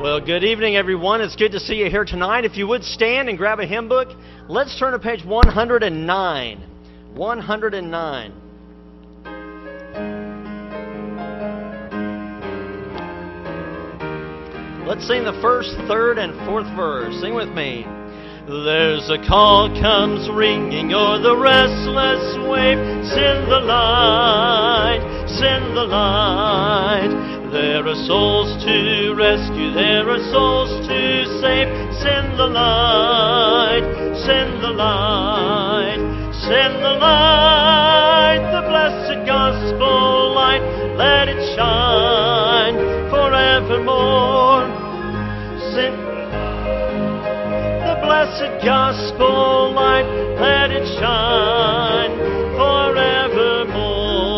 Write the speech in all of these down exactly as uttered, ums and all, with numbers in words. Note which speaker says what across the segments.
Speaker 1: Well, good evening, everyone. It's good to see you here tonight. If you would stand and grab a hymn book, let's turn to page one hundred nine. one hundred nine. Let's sing the first, third, and fourth verse. Sing with me. There's a call comes ringing o'er the restless wave. Send the light, send the light. There are souls to rescue, there are souls to save. Send the light, send the light, send the light, the blessed gospel light. Let it shine forevermore. Send the blessed gospel light, let it shine forevermore.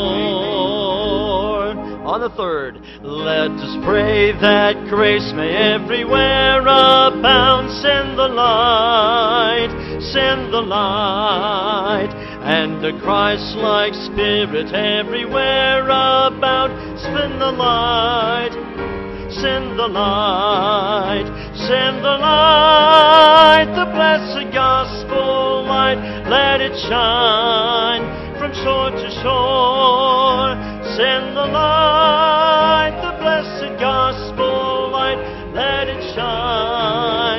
Speaker 1: On the third, let us pray that grace may everywhere abound. Send the light, send the light, and a Christ-like spirit everywhere about. Send the light, send the light, send the light, the blessed gospel light. Let it shine from shore to shore. Send the light, the blessed gospel light. Let it shine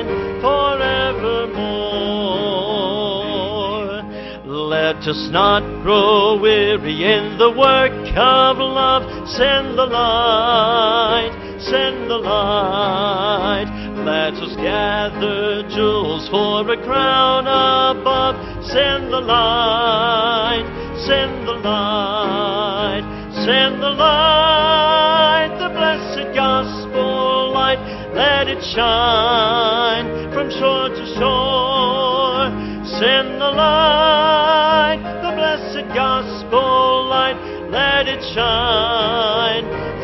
Speaker 1: forevermore. Let us not grow weary in the work of love. Send the light, send the light. Let us gather jewels for a crown above. Send the light, send the light, send the light, the blessed gospel light. Let it shine from shore to shore. Send the light, the blessed gospel light. Let it shine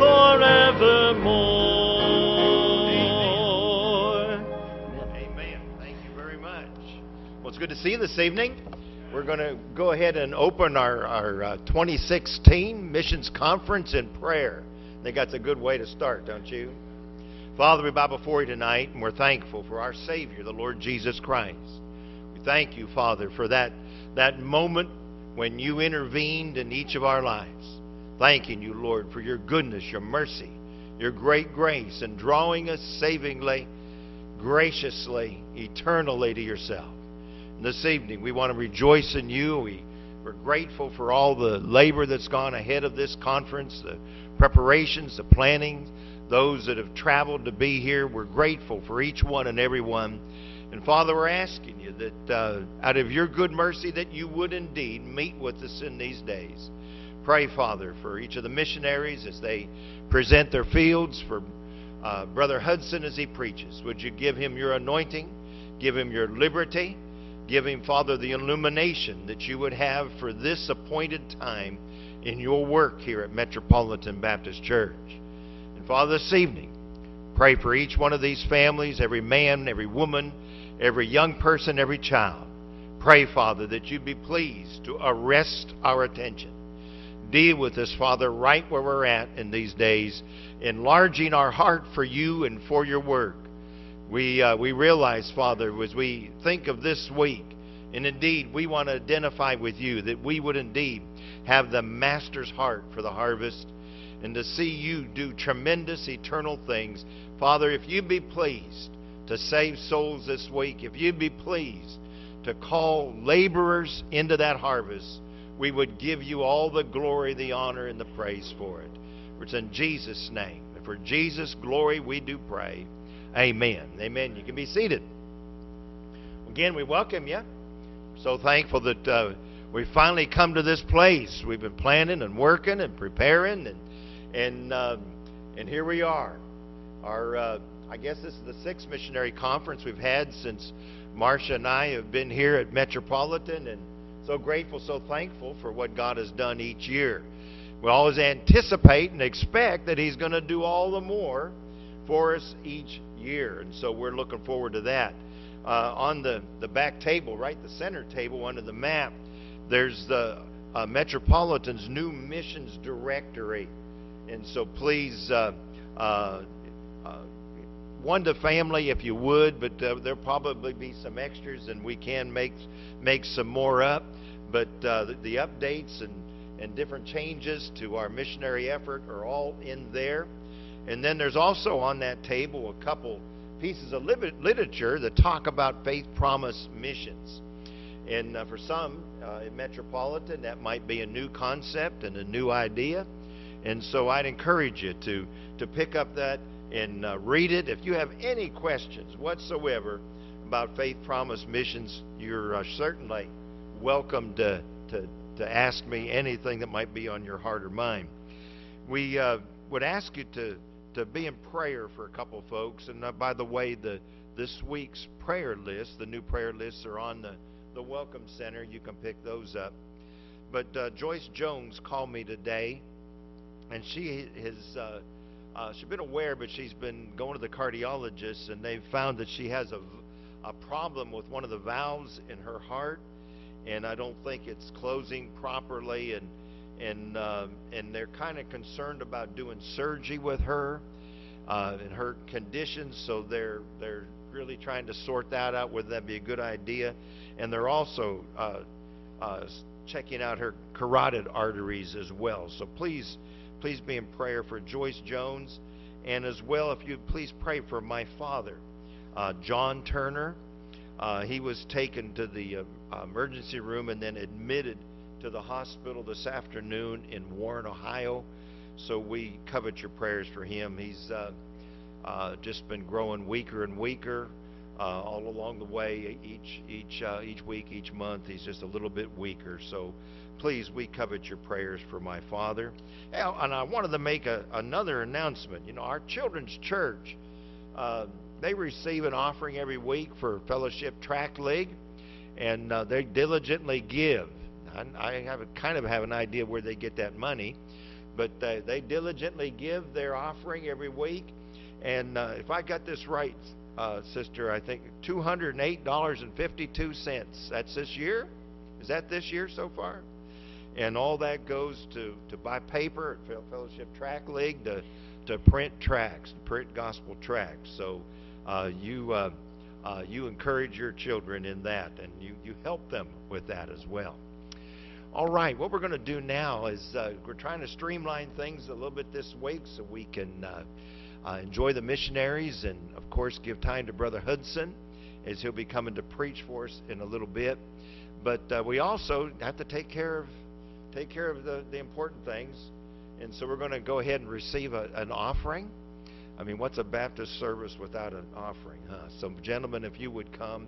Speaker 1: forevermore.
Speaker 2: Amen. Thank you very much. Well, it's good to see you this evening. We're going to go ahead and open our, our uh, twenty sixteen Missions Conference in prayer. I think that's a good way to start, don't you? Father, we bow before you tonight, and we're thankful for our Savior, the Lord Jesus Christ. We thank you, Father, for that, that moment when you intervened in each of our lives. Thanking you, Lord, for your goodness, your mercy, your great grace, and drawing us savingly, graciously, eternally to yourself. And this evening, we want to rejoice in you. We, we're grateful for all the labor that's gone ahead of this conference, the preparations, the planning, those that have traveled to be here. We're grateful for each one and every one. And Father, we're asking you that uh, out of your good mercy that you would indeed meet with us in these days. Pray, Father, for each of the missionaries as they present their fields, for uh, Brother Hudson as he preaches. Would you give him your anointing, give him your liberty, give him, Father, the illumination that you would have for this appointed time in your work here at Metropolitan Baptist Church. And Father, this evening, pray for each one of these families, every man, every woman, every young person, every child. Pray, Father, that you be pleased to arrest our attention. Deal with us, Father, right where we're at in these days, enlarging our heart for you and for your work. We, uh, we realize, Father, as we think of this week, and indeed we want to identify with you, that we would indeed have the Master's heart for the harvest, and to see you do tremendous eternal things. Father, if you be pleased to save souls this week, if you be pleased to call laborers into that harvest, we would give you all the glory, the honor, and the praise for it. For it's in Jesus' name, and for Jesus' glory we do pray. Amen. Amen. You can be seated. Again, we welcome you. We're so thankful that uh, we finally come to this place. We've been planning and working and preparing, and and uh, and here we are. Our uh, I guess this is the sixth missionary conference we've had since Marcia and I have been here at Metropolitan, and so grateful, so thankful for what God has done each year. We always anticipate and expect that He's going to do all the more for us each year, and so we're looking forward to that. Uh, on the, the back table, right, the center table under the map, there's the uh, Metropolitan's new missions directory, and so please uh, uh, uh, one to family if you would, but uh, there'll probably be some extras, and we can make make some more up. But uh, the, the updates and, and different changes to our missionary effort are all in there. And then there's also on that table a couple pieces of literature that talk about Faith Promise missions. And uh, for some uh, in Metropolitan, that might be a new concept and a new idea. And so I'd encourage you to, to pick up that and uh, read it. If you have any questions whatsoever about Faith Promise missions, you're uh, certainly welcome to, to, to ask me anything that might be on your heart or mind. We uh, would ask you to, to be in prayer for a couple of folks. And uh, by the way, the this week's prayer list, the new prayer lists are on the, the Welcome Center. You can pick those up. But uh, Joyce Jones called me today, and she has uh, uh, she's been aware, but she's been going to the cardiologist, and they've found that she has a, a problem with one of the valves in her heart, and I don't think it's closing properly, and and uh, and they're kind of concerned about doing surgery with her uh, in her condition, so they're they're really trying to sort that out, whether that be a good idea, and they're also uh, uh, checking out her carotid arteries as well. So please. Please be in prayer for Joyce Jones, and as well, if you'd please pray for my father, uh, John Turner. Uh, he was taken to the uh, emergency room and then admitted to the hospital this afternoon in Warren, Ohio. So we covet your prayers for him. He's uh, uh, just been growing weaker and weaker uh, all along the way. Each each uh, each week, each month, he's just a little bit weaker. So please, we covet your prayers for my father. And I wanted to make a, another announcement. You know, our children's church, uh, they receive an offering every week for Fellowship Track League, and uh, they diligently give. I, I have a, kind of have an idea where they get that money, but uh, they diligently give their offering every week. And uh, if I got this right, uh, sister, I think two hundred eight dollars and fifty-two cents. That's this year? Is that this year so far? And all that goes to, to buy paper at Fellowship Track League, to, to print tracts, to print gospel tracts. So uh, you uh, uh, you encourage your children in that, and you, you help them with that as well. All right, what we're going to do now is uh, we're trying to streamline things a little bit this week so we can uh, uh, enjoy the missionaries and, of course, give time to Brother Hudson as he'll be coming to preach for us in a little bit. But uh, we also have to take care of take care of the, the important things. And so we're going to go ahead and receive a, an offering. I mean, what's a Baptist service without an offering, huh? So, gentlemen, if you would come.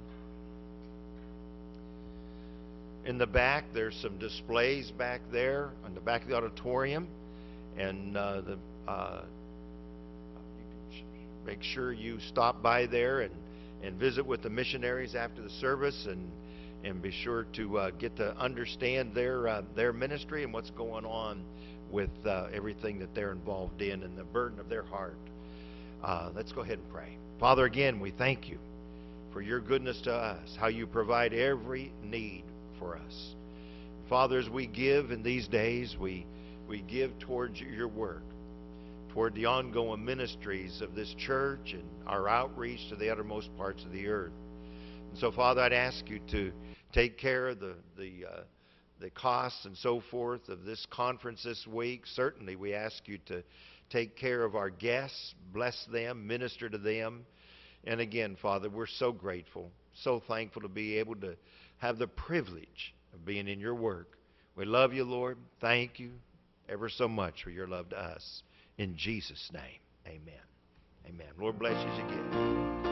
Speaker 2: In the back, there's some displays back there on the back of the auditorium. And uh, the uh, you can make sure you stop by there and, and visit with the missionaries after the service, and and be sure to uh, get to understand their uh, their ministry and what's going on with uh, everything that they're involved in and the burden of their heart. Uh, let's go ahead and pray. Father, again, we thank you for your goodness to us, how you provide every need for us. Father, as we give in these days, we we give towards your work, toward the ongoing ministries of this church and our outreach to the uttermost parts of the earth. And so, Father, I'd ask you to take care of the the uh, the costs and so forth of this conference this week. Certainly, we ask you to take care of our guests, bless them, minister to them. And again, Father, we're so grateful, so thankful to be able to have the privilege of being in your work. We love you, Lord. Thank you ever so much for your love to us. In Jesus' name, amen. Amen. Lord bless you as you give.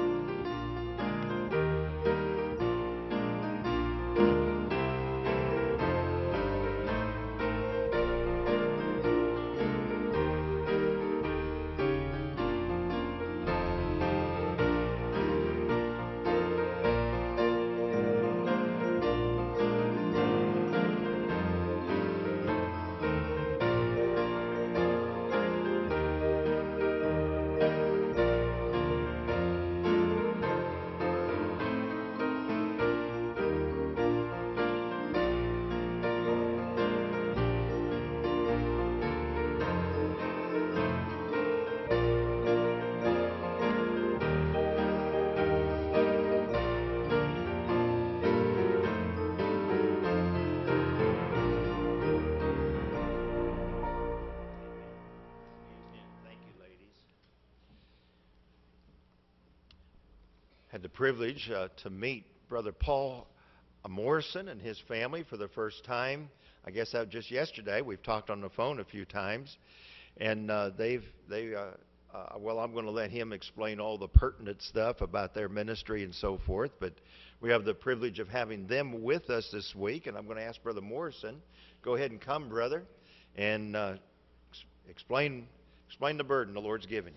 Speaker 2: had the privilege uh, to meet Brother Paul Morrison and his family for the first time. I guess that was just yesterday. We've talked on the phone a few times, and uh, they've they. Uh, uh, well, I'm going to let him explain all the pertinent stuff about their ministry and so forth. But we have the privilege of having them with us this week, and I'm going to ask Brother Morrison, go ahead and come, brother, and uh, ex- explain explain the burden the Lord's given you.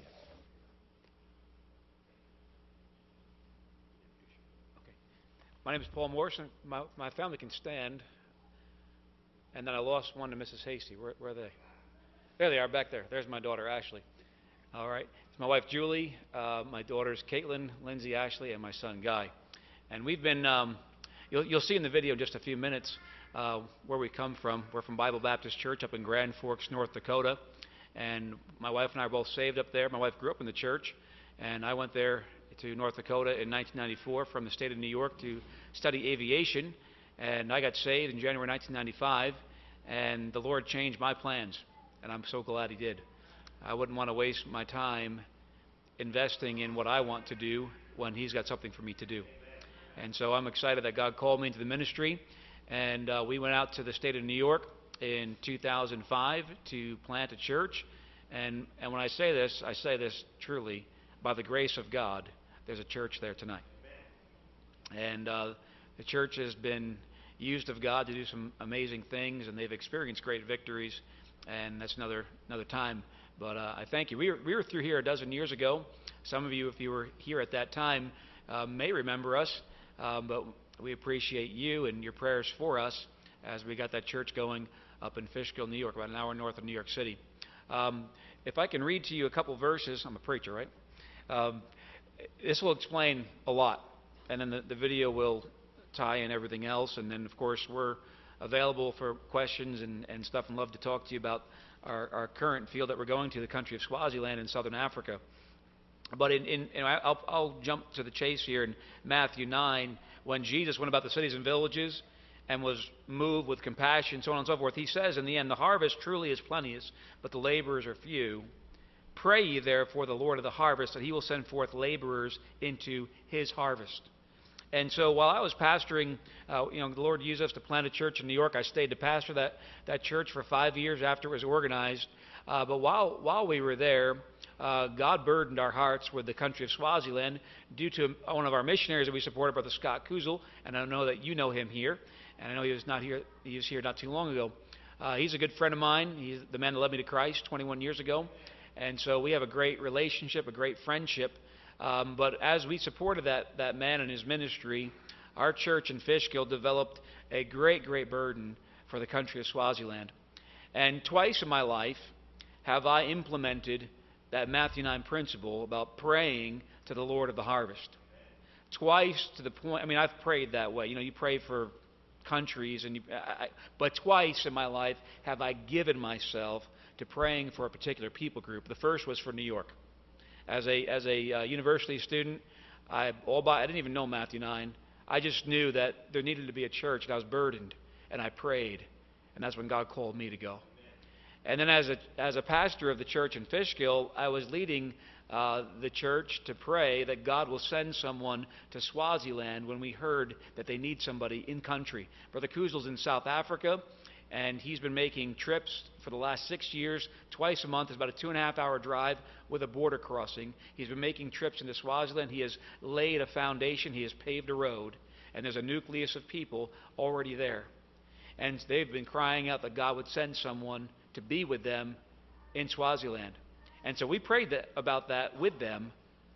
Speaker 3: My name is Paul Morrison. My, my family can stand. And then I lost one to Missus Hasty. Where, where are they? There they are, back there. There's my daughter, Ashley. All right. It's my wife, Julie, uh, my daughters, Caitlin, Lindsay, Ashley, and my son, Guy. And we've been, um, you'll, you'll see in the video in just a few minutes uh, where we come from. We're from Bible Baptist Church up in Grand Forks, North Dakota. And my wife and I are both saved up there. My wife grew up in the church, and I went there to North Dakota in nineteen ninety-four from the state of New York to study aviation. And I got saved in January nineteen ninety-five, and the Lord changed my plans, and I'm so glad He did. I wouldn't want to waste my time investing in what I want to do when He's got something for me to do. And so I'm excited that God called me into the ministry, and uh, we went out to the state of New York in two thousand five to plant a church. And, and when I say this, I say this truly, by the grace of God, there's a church there tonight. And uh, the church has been used of God to do some amazing things, and they've experienced great victories, and that's another another time. But uh, I thank you. We were, we were through here a dozen years ago. Some of you, if you were here at that time, uh, may remember us, um, but we appreciate you and your prayers for us as we got that church going up in Fishkill, New York, about an hour north of New York City. Um, if I can read to you a couple verses, I'm a preacher, right? Um, this will explain a lot, and then the, the video will tie in everything else, and then, of course, we're available for questions and, and stuff, and love to talk to you about our, our current field that we're going to, the country of Swaziland in southern Africa. But in, in, in I'll, I'll jump to the chase here in Matthew nine, when Jesus went about the cities and villages and was moved with compassion, so on and so forth. He says in the end, the harvest truly is plenteous, but the laborers are few. Pray ye therefore the Lord of the harvest that He will send forth laborers into His harvest. And so while I was pastoring, uh, you know, the Lord used us to plant a church in New York. I stayed to pastor that, that church for five years after it was organized. Uh, but while while we were there, uh, God burdened our hearts with the country of Swaziland due to one of our missionaries that we supported, Brother Scott Kuzel. And I know that you know him here. And I know he was not here. He was here not too long ago. Uh, he's a good friend of mine. He's the man that led me to Christ twenty-one years ago. And so we have a great relationship, a great friendship. Um, but as we supported that, that man and his ministry, our church in Fishkill developed a great, great burden for the country of Swaziland. And twice in my life have I implemented that Matthew nine principle about praying to the Lord of the harvest. Twice to the point, I mean, I've prayed that way. You know, you pray for countries, and you, I, but twice in my life have I given myself to praying for a particular people group. The first was for New York. As a as a uh, university student, I all by I didn't even know Matthew nine. I just knew that there needed to be a church, and I was burdened, and I prayed, and that's when God called me to go. And then as a as a pastor of the church in Fishkill, I was leading uh, the church to pray that God will send someone to Swaziland when we heard that they need somebody in country. Brother Kuzel's in South Africa, and he's been making trips for the last six years, twice a month. It's about a two and a half hour drive with a border crossing. He's been making trips into Swaziland. He has laid a foundation. He has paved a road. And there's a nucleus of people already there. And they've been crying out that God would send someone to be with them in Swaziland. And so we prayed that, about that with them.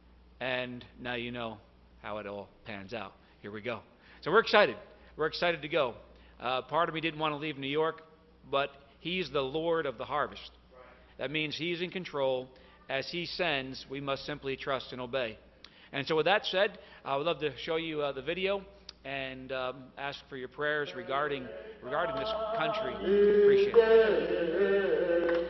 Speaker 3: And now you know how it all pans out. Here we go. So we're excited. We're excited to go. Uh, part of me didn't want to leave New York, but He's the Lord of the harvest. That means He's in control. As He sends, we must simply trust and obey. And so with that said, I would love to show you uh, the video and um, ask for your prayers regarding regarding this country. Appreciate it.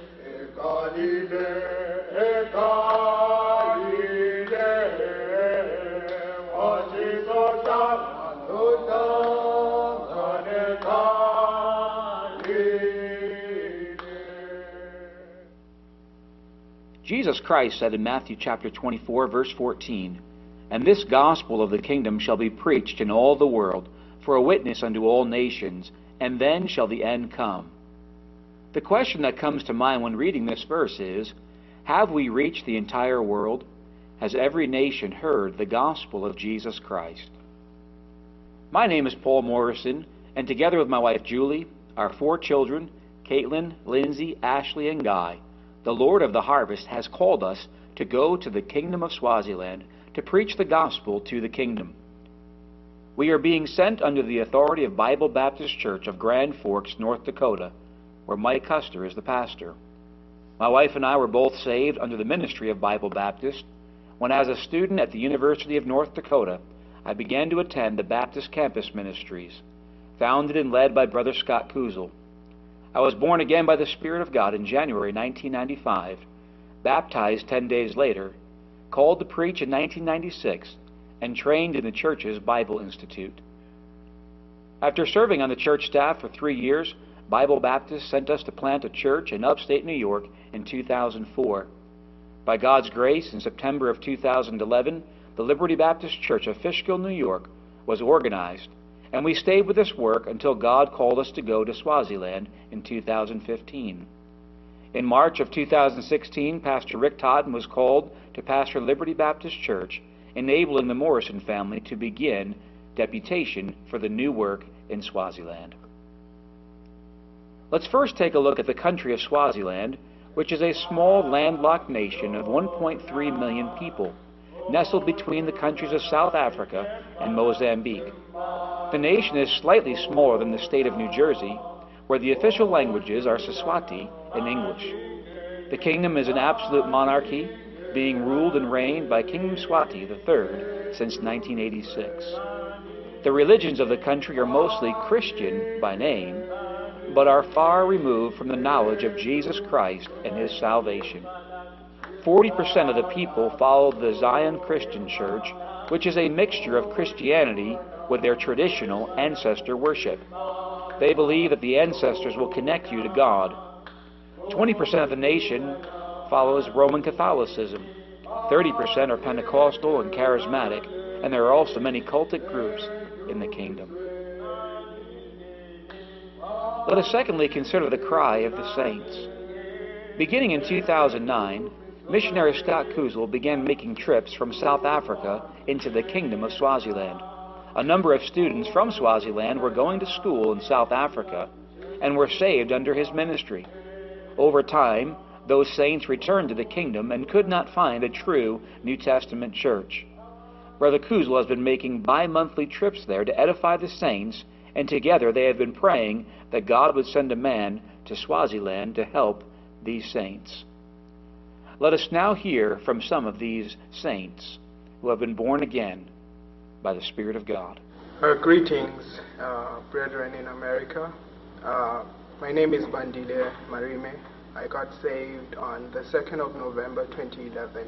Speaker 3: Jesus Christ said in Matthew chapter twenty-four, verse fourteen,
Speaker 4: And this gospel of the kingdom shall be preached in all the world, for a witness unto all nations, and then shall the end come. The question that comes to mind when reading this verse is, have we reached the entire world? Has every nation heard the gospel of Jesus Christ? My name is Paul Morrison, and together with my wife Julie, our four children, Caitlin, Lindsay, Ashley, and Guy, the Lord of the harvest has called us to go to the kingdom of Swaziland to preach the gospel to the kingdom. We are being sent under the authority of Bible Baptist Church of Grand Forks, North Dakota, where Mike Custer is the pastor. My wife and I were both saved under the ministry of Bible Baptist when, as a student at the University of North Dakota, I began to attend the Baptist Campus Ministries, founded and led by Brother Scott Kuzel. I was born again by the Spirit of God in January nineteen ninety-five, baptized ten days later, called to preach in nineteen ninety-six, and trained in the church's Bible Institute. After serving on the church staff for three years, Bible Baptist sent us to plant a church in upstate New York in two thousand four. By God's grace, in September of two thousand eleven, the Liberty Baptist Church of Fishkill, New York, was organized, and we stayed with this work until God called us to go to Swaziland in two thousand fifteen. In March of two thousand sixteen, Pastor Rick Totten was called to pastor Liberty Baptist Church, enabling the Morrison family to begin deputation for the new work in Swaziland. Let's first take a look at the country of Swaziland, which is a small landlocked nation of one point three million people, nestled between the countries of South Africa and Mozambique. The nation is slightly smaller than the state of New Jersey, where the official languages are Siswati and English. The kingdom is an absolute monarchy, being ruled and reigned by King Mswati the third since nineteen eighty-six. The religions of the country are mostly Christian by name, but are far removed from the knowledge of Jesus Christ and his salvation. forty percent of the people follow the Zion Christian Church, which is a mixture of Christianity with their traditional ancestor worship. They believe that the ancestors will connect you to God. twenty percent of the nation follows Roman Catholicism. thirty percent are Pentecostal and Charismatic, and there are also many cultic groups in the kingdom. Let us secondly consider the cry of the saints. Beginning in two thousand nine, missionary Scott Kuzel began making trips from South Africa into the kingdom of Swaziland. A number of students from Swaziland were going to school in South Africa and were saved under his ministry. Over time, those saints returned to the kingdom and could not find a true New Testament church. Brother Kuzel has been making bi-monthly trips there to edify the saints, and together they have been praying that God would send a man to Swaziland to help these saints. Let us now hear from some of these saints who have been born again by the Spirit of God.
Speaker 5: Uh, greetings, uh, brethren in America. Uh, my name is Bandile Marime. I got saved on the second of November twenty eleven.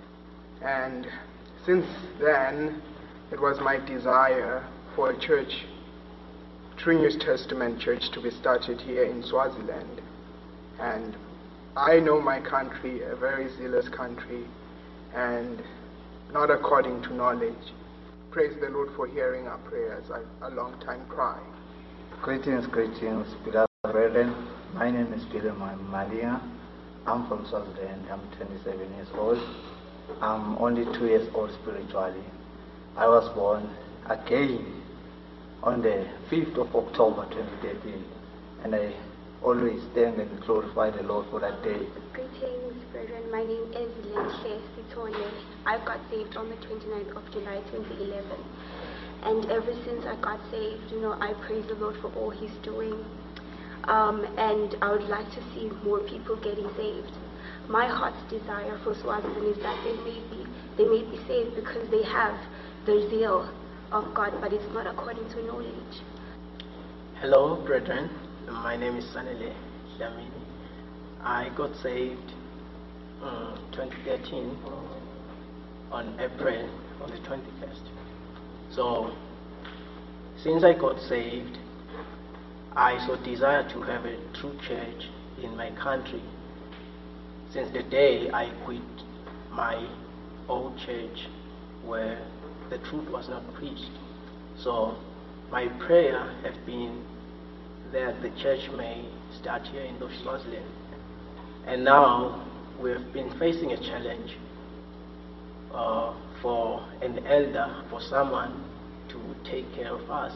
Speaker 5: And since then, it was my desire for a church, True New Testament church, to be started here in Swaziland. And I know my country, a very zealous country, and not according to knowledge. Praise the Lord for hearing our prayers, a, a long time cry.
Speaker 6: Greetings, greetings, beloved brethren. My name is Peter Malia. I'm from Swaziland. I'm twenty-seven years old. I'm only two years old spiritually. I was born again on the fifth of October twenty thirteen, and I always thank and glorify the Lord for that day.
Speaker 7: Greetings, brethren. My name is Lenhle Sitole. I got saved on the twenty-ninth of July twenty eleven. And ever since I got saved, you know, I praise the Lord for all he's doing. Um, and I would like to see more people getting saved. My heart's desire for Swaziland is that they may be, they may be saved because they have the zeal of God, but it's not according to knowledge.
Speaker 8: Hello, brethren. My name is Sanele Yamini. I got saved in twenty thirteen on April on the twenty-first. So, since I got saved, I so desire to have a true church in my country. Since the day I quit my old church where the truth was not preached. So my prayer has been that the church may start here in Swaziland. And now we've been facing a challenge uh, for an elder, for someone to take care of us.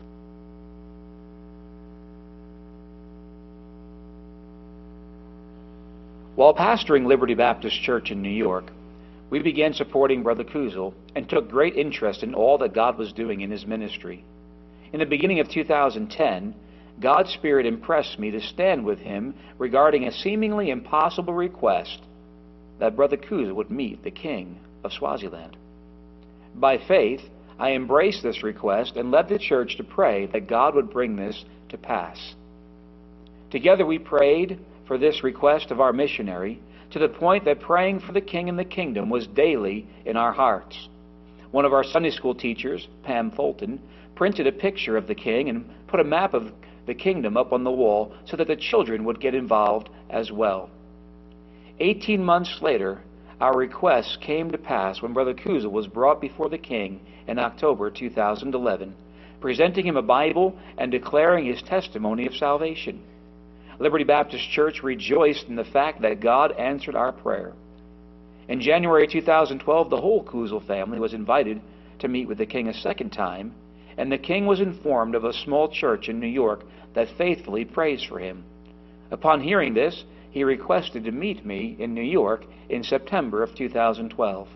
Speaker 4: While pastoring Liberty Baptist Church in New York, we began supporting Brother Kuzel and took great interest in all that God was doing in his ministry. In the beginning of two thousand ten, God's Spirit impressed me to stand with him regarding a seemingly impossible request that Brother Kuzel would meet the King of Swaziland. By faith, I embraced this request and led the church to pray that God would bring this to pass. Together we prayed for this request of our missionary, to the point that praying for the King and the kingdom was daily in our hearts. One of our Sunday school teachers, Pam Fulton, printed a picture of the King and put a map of the kingdom up on the wall so that the children would get involved as well. Eighteen months later, our requests came to pass when Brother Kuzel was brought before the King in October two thousand eleven, presenting him a Bible and declaring his testimony of salvation. Liberty Baptist Church rejoiced in the fact that God answered our prayer. In January two thousand twelve, the whole Kuzel family was invited to meet with the King a second time, and the King was informed of a small church in New York that faithfully prays for him. Upon hearing this, he requested to meet me in New York in September of two thousand twelve.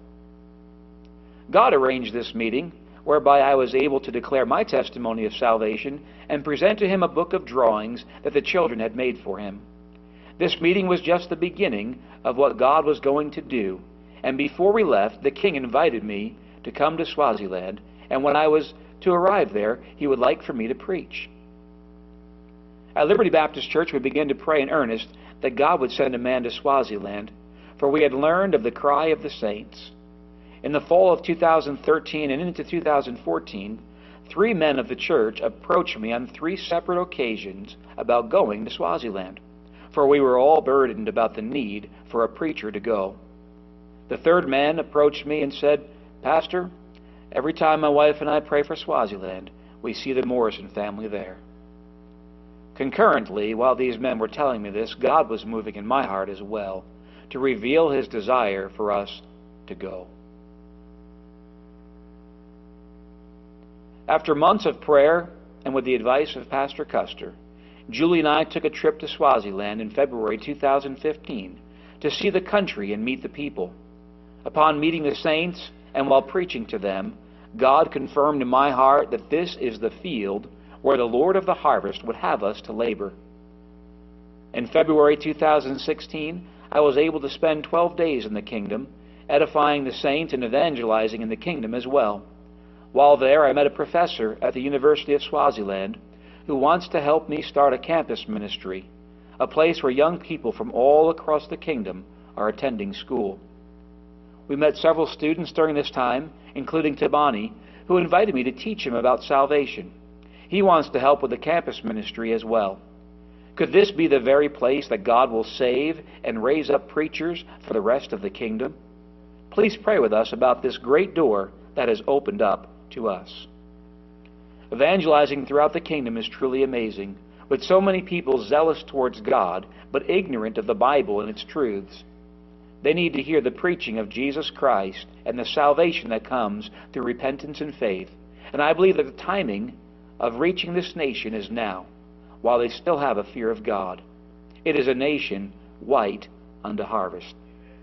Speaker 4: God arranged this meeting, whereby I was able to declare my testimony of salvation and present to him a book of drawings that the children had made for him. This meeting was just the beginning of what God was going to do, and before we left, the King invited me to come to Swaziland, and when I was to arrive there, he would like for me to preach. At Liberty Baptist Church, we began to pray in earnest that God would send a man to Swaziland, for we had learned of the cry of the saints. In the fall of two thousand thirteen and into two thousand fourteen, three men of the church approached me on three separate occasions about going to Swaziland, for we were all burdened about the need for a preacher to go. The third man approached me and said, "Pastor, every time my wife and I pray for Swaziland, we see the Morrison family there." Concurrently, while these men were telling me this, God was moving in my heart as well to reveal his desire for us to go. After months of prayer and with the advice of Pastor Custer, Julie and I took a trip to Swaziland in February two thousand fifteen to see the country and meet the people. Upon meeting the saints and while preaching to them, God confirmed in my heart that this is the field where the Lord of the harvest would have us to labor. In February two thousand sixteen, I was able to spend twelve days in the kingdom, edifying the saints and evangelizing in the kingdom as well. While there, I met a professor at the University of Swaziland who wants to help me start a campus ministry, a place where young people from all across the kingdom are attending school. We met several students during this time, including Tabani, who invited me to teach him about salvation. He wants to help with the campus ministry as well. Could this be the very place that God will save and raise up preachers for the rest of the kingdom? Please pray with us about this great door that has opened up to us. Evangelizing throughout the kingdom is truly amazing, with so many people zealous towards God, but ignorant of the Bible and its truths. They need to hear the preaching of Jesus Christ and the salvation that comes through repentance and faith. And I believe that the timing of reaching this nation is now, while they still have a fear of God. It is a nation white unto harvest.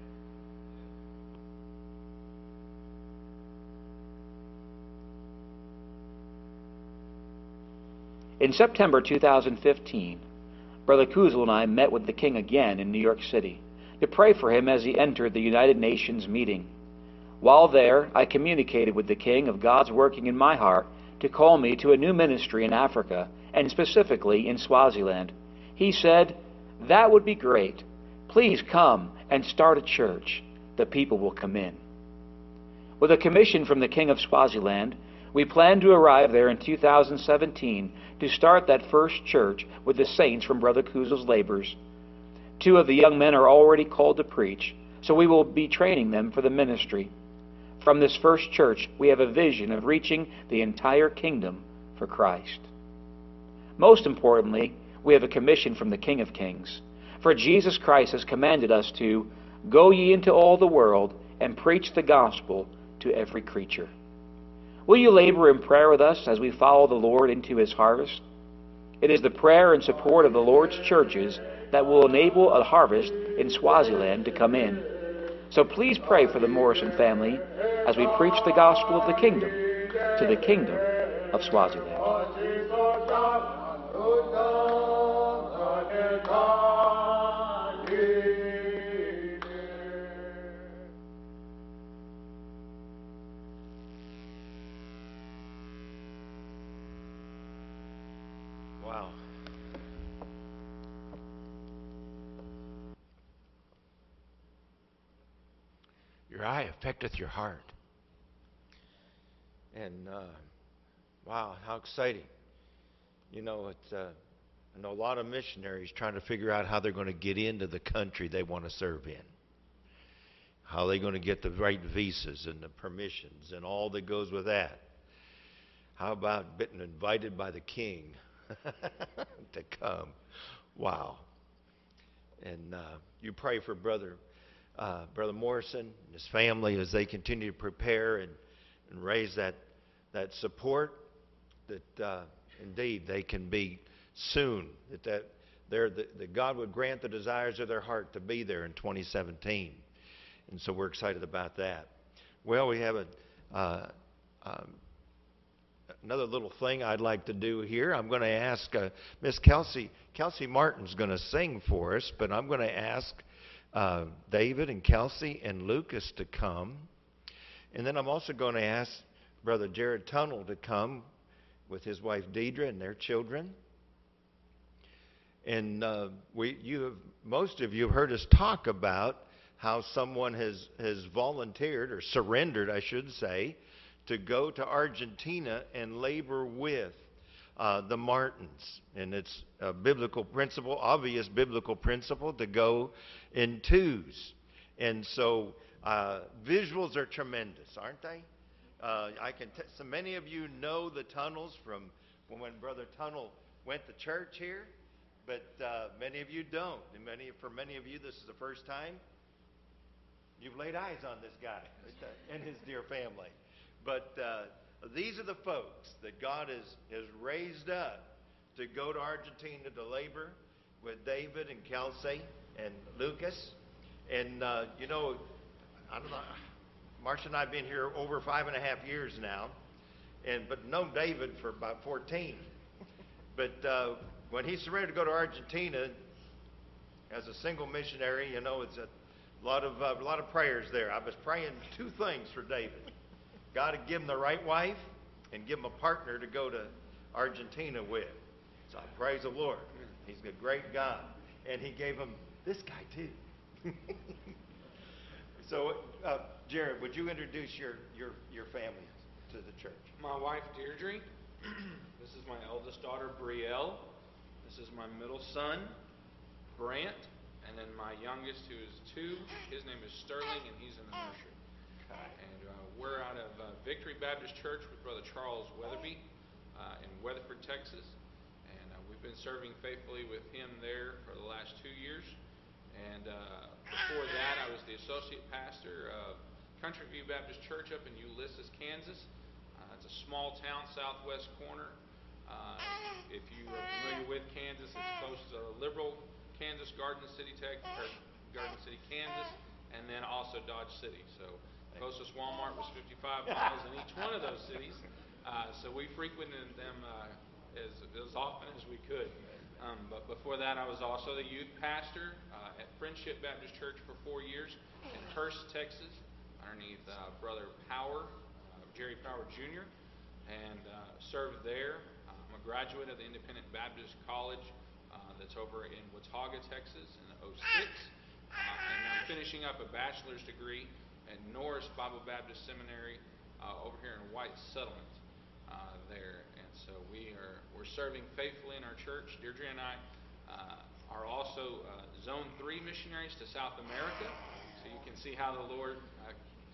Speaker 4: In September two thousand fifteen, Brother Kuzel and I met with the King again in New York City to pray for him as he entered the United Nations meeting. While there, I communicated with the King of God's working in my heart to call me to a new ministry in Africa, and specifically in Swaziland. He said, "That would be great. Please come and start a church. The people will come in." With a commission from the King of Swaziland, we plan to arrive there in two thousand seventeen to start that first church with the saints from Brother Kuzel's labors. Two of the young men are already called to preach, so we will be training them for the ministry. From this first church, we have a vision of reaching the entire kingdom for Christ. Most importantly, we have a commission from the King of Kings. For Jesus Christ has commanded us to go ye into all the world and preach the gospel to every creature. Will you labor in prayer with us as we follow the Lord into His harvest? It is the prayer and support of the Lord's churches that will enable a harvest in Swaziland to come in. So please pray for the Morrison family as we preach the gospel of the kingdom to the kingdom of Swaziland.
Speaker 2: Wow. Your eye affecteth your heart. And, uh, wow, how exciting. You know, it's, uh, I know a lot of missionaries trying to figure out how they're going to get into the country they want to serve in. How they're going to get the right visas and the permissions and all that goes with that. How about being invited by the king to come? Wow. And uh, you pray for Brother uh, Brother Morrison and his family as they continue to prepare and, and raise that that support. That uh, indeed they can be soon. That that they're the, that God would grant the desires of their heart to be there in twenty seventeen. And so we're excited about that. Well, we have a. Uh, um, Another little thing I'd like to do here, I'm going to ask uh, Miss Kelsey. Kelsey Martin's going to sing for us, but I'm going to ask uh, David and Kelsey and Lucas to come. And then I'm also going to ask Brother Jared Tunnell to come with his wife Deidre and their children. And uh, we, you have, most of you have heard us talk about how someone has, has volunteered, or surrendered, I should say, to go to Argentina and labor with uh, the Martins. And it's a biblical principle, obvious biblical principle, to go in twos. And so uh, visuals are tremendous, aren't they? Uh, I can t- so many of you know the tunnels from when Brother Tunnell went to church here, but uh, many of you don't. And many, for many of you, this is the first time you've laid eyes on this guy and his dear family. But uh, these are the folks that God has, has raised up to go to Argentina to labor with David and Kelsey and Lucas. And, uh, you know, I don't know, Marcia and I have been here over five and a half years now, and but known David for about fourteen. But uh, when he surrendered to go to Argentina as a single missionary, you know, it's a lot of uh, a lot of prayers there. I was praying two things for David. God to give him the right wife and give him a partner to go to Argentina with. So I praise the Lord. He's a great God. And he gave him this guy too. So, uh, Jared, would you introduce your, your, your family to the church?
Speaker 9: My wife, Deirdre. This is my eldest daughter, Brielle. This is my middle son, Brant. And then my youngest, who is two, his name is Sterling, and he's in the nursery. And uh, we're out of uh, Victory Baptist Church with Brother Charles Weatherby uh, in Weatherford, Texas. And uh, we've been serving faithfully with him there for the last two years. And uh, before that, I was the associate pastor of Country View Baptist Church up in Ulysses, Kansas. Uh, it's a small town, southwest corner. Uh, if you are familiar with Kansas, it's close to Liberal, Kansas, Garden City, Texas, or Garden City, Kansas, and then also Dodge City. So closest Walmart was fifty-five miles in each one of those cities. Uh, so we frequented them uh, as, as often as we could. Um, but before that, I was also the youth pastor uh, at Friendship Baptist Church for four years in Hurst, Texas, underneath uh, Brother Power, uh, Jerry Power Junior, and uh, served there. Uh, I'm a graduate of the Independent Baptist College uh, that's over in Watauga, Texas in oh six. Uh, and I'm finishing up a bachelor's degree at Norris Bible Baptist Seminary uh, over here in White Settlement uh, there. And so we are we're serving faithfully in our church. Deirdre and I uh, are also uh, Zone three missionaries to South America. So you can see how the Lord uh,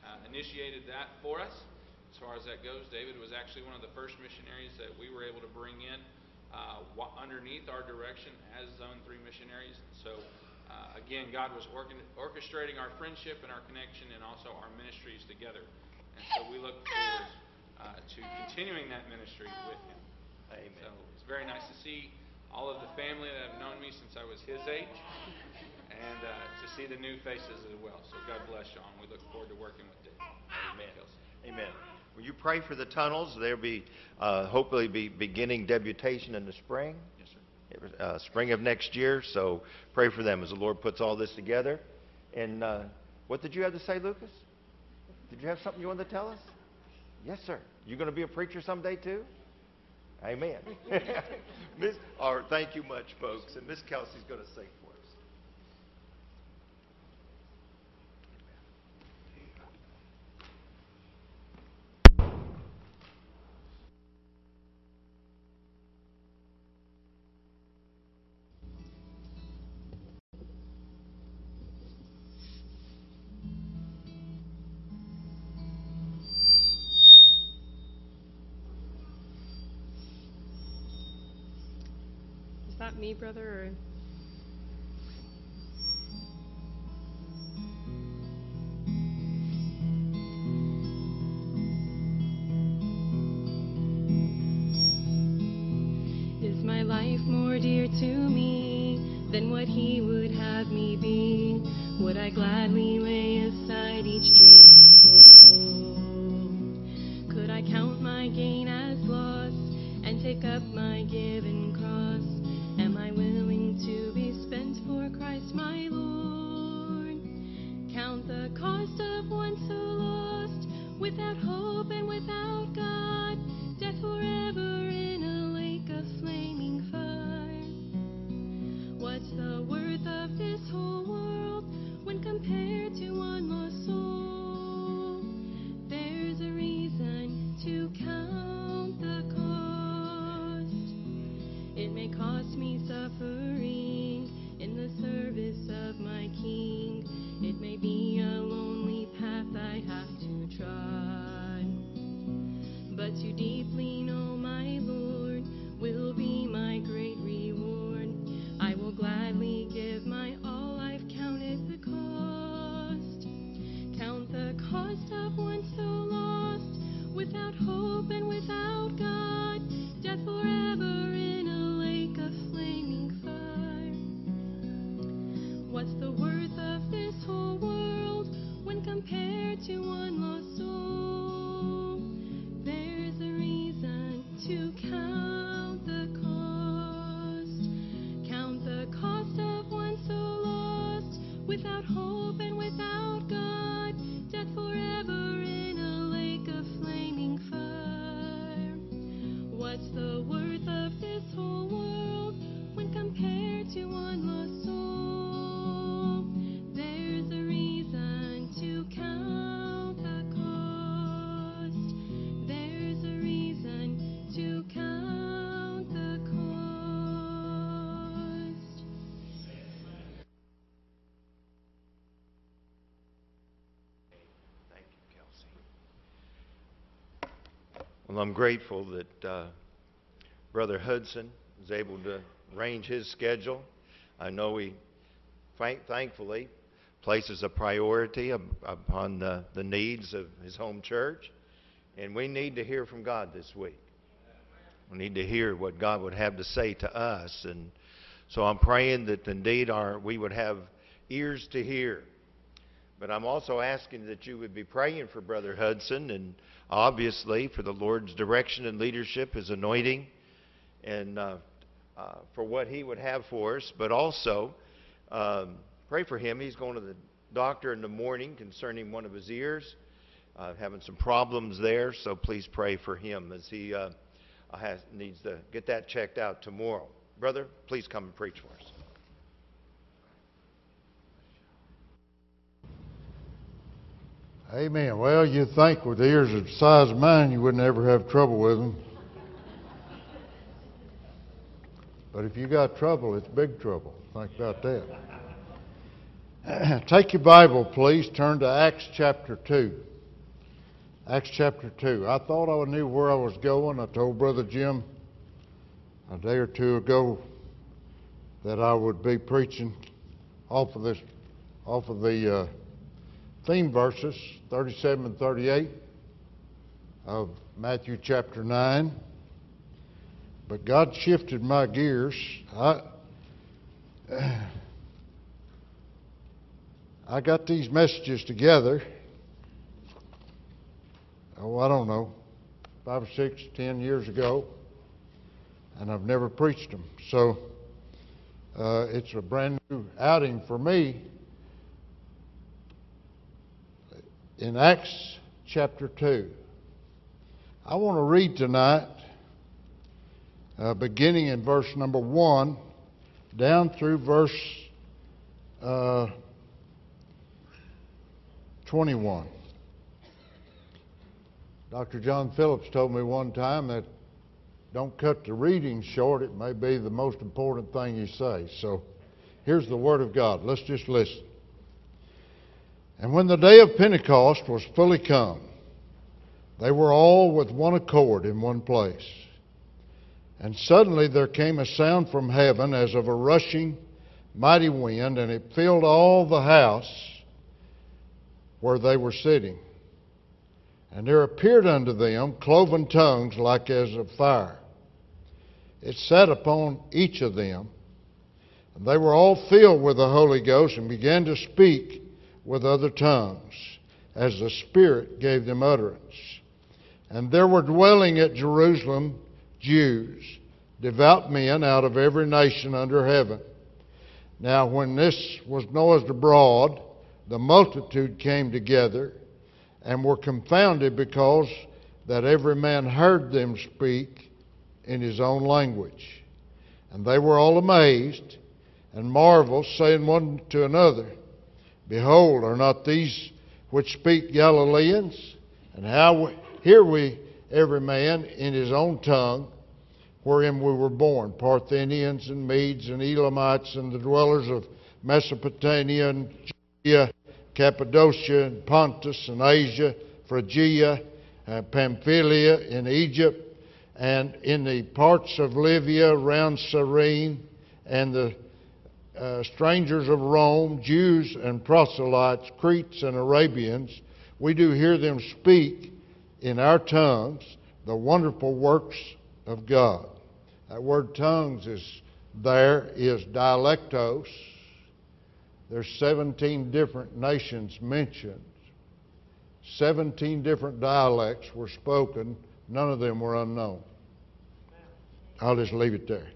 Speaker 9: uh, initiated that for us. As far as that goes, David was actually one of the first missionaries that we were able to bring in uh, underneath our direction as Zone three missionaries. So, uh, again, God was organ- orchestrating our friendship and our connection and also our ministries together. And so we look forward uh, to continuing that ministry with him.
Speaker 2: Amen.
Speaker 9: So it's very nice to see all of the family that have known me since I was his age, and uh, to see the new faces as well. So God bless y'all, and we look forward to working with David.
Speaker 2: Amen. Amen. Will you pray for the tunnels? They'll be uh, hopefully be beginning debutation in the spring.
Speaker 9: Yes, sir.
Speaker 2: Uh, spring of next year. So pray for them as the Lord puts all this together. And uh, what did you have to say, Lucas? Did you have something you wanted to tell us? Yes, sir. You going to be a preacher someday too? Amen. Miss, all right, thank you much, folks. And Miss Kelsey's going to sing for us.
Speaker 10: Is that me, brother? Or? Is my life more dear to me than what he would have me be? Would I gladly lay aside each dream I hold? Could I count my gain as loss and take up my given cross? Am I willing to be spent for Christ my Lord? Count the cost of one so lost, without hope and without God, death forever in a lake of flaming fire. What's the worth of this whole world when compared to one lost soul? There's a reason to count the cost. It may cost me suffering in the service of my King. It may be a lonely path I have to trod, but to deeply know my Lord will be my great reward. I will gladly give my all. I've counted the cost. Count the cost of one so lost, without hope and without God, death forever in a lake of flaming fire. What's the worth of this whole world when compared to one lost soul? There's a reason to count the cost. Count the cost of one so lost, without hope and without God, death forever in a lake of flaming fire. What's the worth of this whole world when compared to one lost soul? There's a reason to count the cost. There's a reason to count the cost.
Speaker 2: Thank you, Kelsey. Well, I'm grateful that uh, Brother Hudson was able to arrange his schedule. I know he, thank, thankfully, places a priority up, upon the, the needs of his home church. And we need to hear from God this week. We need to hear what God would have to say to us. And so I'm praying that indeed our, we would have ears to hear. But I'm also asking that you would be praying for Brother Hudson, and obviously for the Lord's direction and leadership, His anointing, and uh, uh, for what He would have for us. But also um, pray for him. He's going to the doctor in the morning concerning one of his ears, uh, having some problems there. So please pray for him as he uh, has, needs to get that checked out tomorrow. Brother, please come and preach for us.
Speaker 11: Amen. Well, you'd think with ears the size of mine, you wouldn't ever have trouble with them. But if you got trouble, it's big trouble. Think about that. Take your Bible, please. Turn to Acts chapter two. Acts chapter two. I thought I knew where I was going. I told Brother Jim a day or two ago that I would be preaching off of this, off of the uh, theme verses, thirty-seven and thirty-eight of Matthew chapter nine. But God shifted my gears. I, I got these messages together, oh, I don't know, five or six, ten years ago, and I've never preached them. So uh, it's a brand new outing for me. In Acts chapter two, I want to read tonight, uh, beginning in verse number one, down through verse uh, twenty-one. Doctor John Phillips told me one time that don't cut the reading short. It may be the most important thing you say. So here's the Word of God. Let's just listen. And when the day of Pentecost was fully come, they were all with one accord in one place. And suddenly there came a sound from heaven as of a rushing mighty wind, and it filled all the house where they were sitting. And there appeared unto them cloven tongues like as of fire. It sat upon each of them. And they were all filled with the Holy Ghost and began to speak with other tongues, as the Spirit gave them utterance. And there were dwelling at Jerusalem Jews, devout men out of every nation under heaven. Now when this was noised abroad, the multitude came together, and were confounded, because that every man heard them speak in his own language. And they were all amazed, and marveled, saying one to another, Behold, are not these which speak Galileans? And how we, hear we every man in his own tongue, wherein we were born, Parthians and Medes and Elamites, and the dwellers of Mesopotamia and Judea, Cappadocia and Pontus and Asia, Phrygia, uh, Pamphylia in Egypt, and in the parts of Libya round Cyrene, and the uh, strangers of Rome, Jews and proselytes, Cretes and Arabians, we do hear them speak in our tongues the wonderful works of God. That word tongues is there is dialectos. There's seventeen different nations mentioned. seventeen different dialects were spoken. None of them were unknown. I'll just leave it there.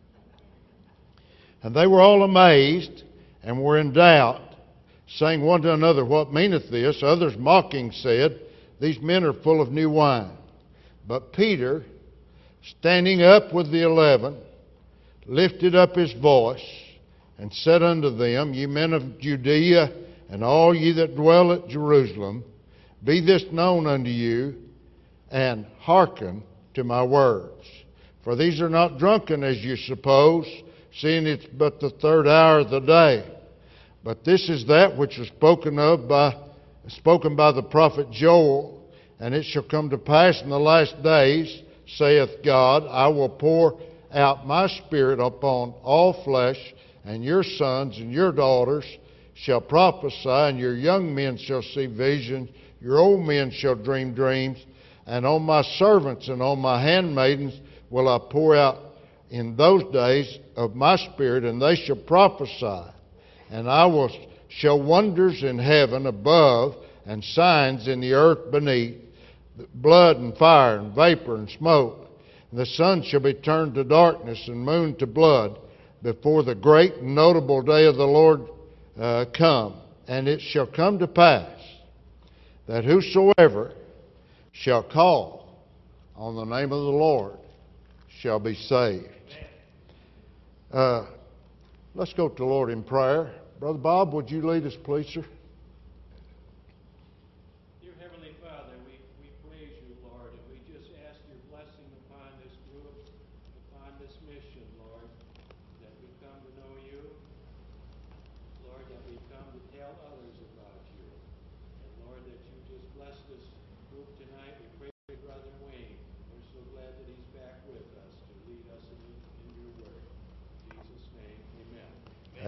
Speaker 11: And they were all amazed and were in doubt, saying one to another, What meaneth this? Others mocking said, These men are full of new wine. But Peter, standing up with the eleven, lifted up his voice, and said unto them, Ye men of Judea, and all ye that dwell at Jerusalem, be this known unto you, and hearken to my words. For these are not drunken as you suppose, seeing it's but the third hour of the day. But this is that which was spoken of by spoken by the prophet Joel. And it shall come to pass in the last days, saith God, I will pour out my Spirit upon all flesh, and your sons and your daughters shall prophesy, and your young men shall see visions, your old men shall dream dreams, and on my servants and on my handmaidens will I pour out in those days of my Spirit, and they shall prophesy. And I will show wonders in heaven above, and signs in the earth beneath, blood and fire and vapor and smoke. And the sun shall be turned to darkness and moon to blood, before the great and notable day of the Lord uh, come. And it shall come to pass that whosoever shall call on the name of the Lord shall be saved. Uh, let's go to the Lord in prayer. Brother Bob, would you lead us, please, sir?
Speaker 12: Dear Heavenly Father, we, we praise you, Lord, and we just ask your blessing upon this group, upon this mission, Lord, that we come to know you, Lord, that we come to tell others about you, and Lord, that you just bless this group tonight.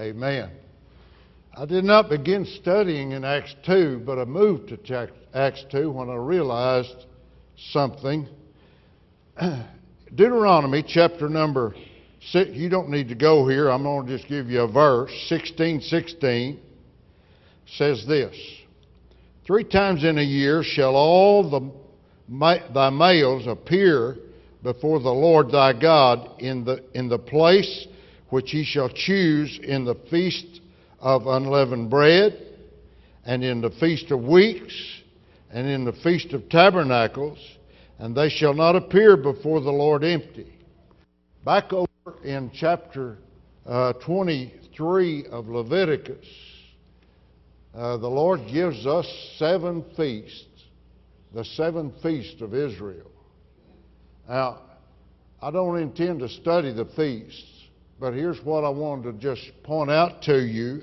Speaker 11: Amen. I did not begin studying in Acts two, but I moved to Acts two when I realized something. Deuteronomy chapter number six, you don't need to go here, I'm going to just give you a verse. sixteen sixteen says this: Three times in a year shall all the thy males appear before the Lord thy God in the in the place which he shall choose, in the feast of unleavened bread, and in the feast of weeks, and in the feast of tabernacles, and they shall not appear before the Lord empty. Back over in chapter uh, twenty-three of Leviticus, uh, the Lord gives us seven feasts, the seven feasts of Israel. Now, I don't intend to study the feasts, but here's what I wanted to just point out to you.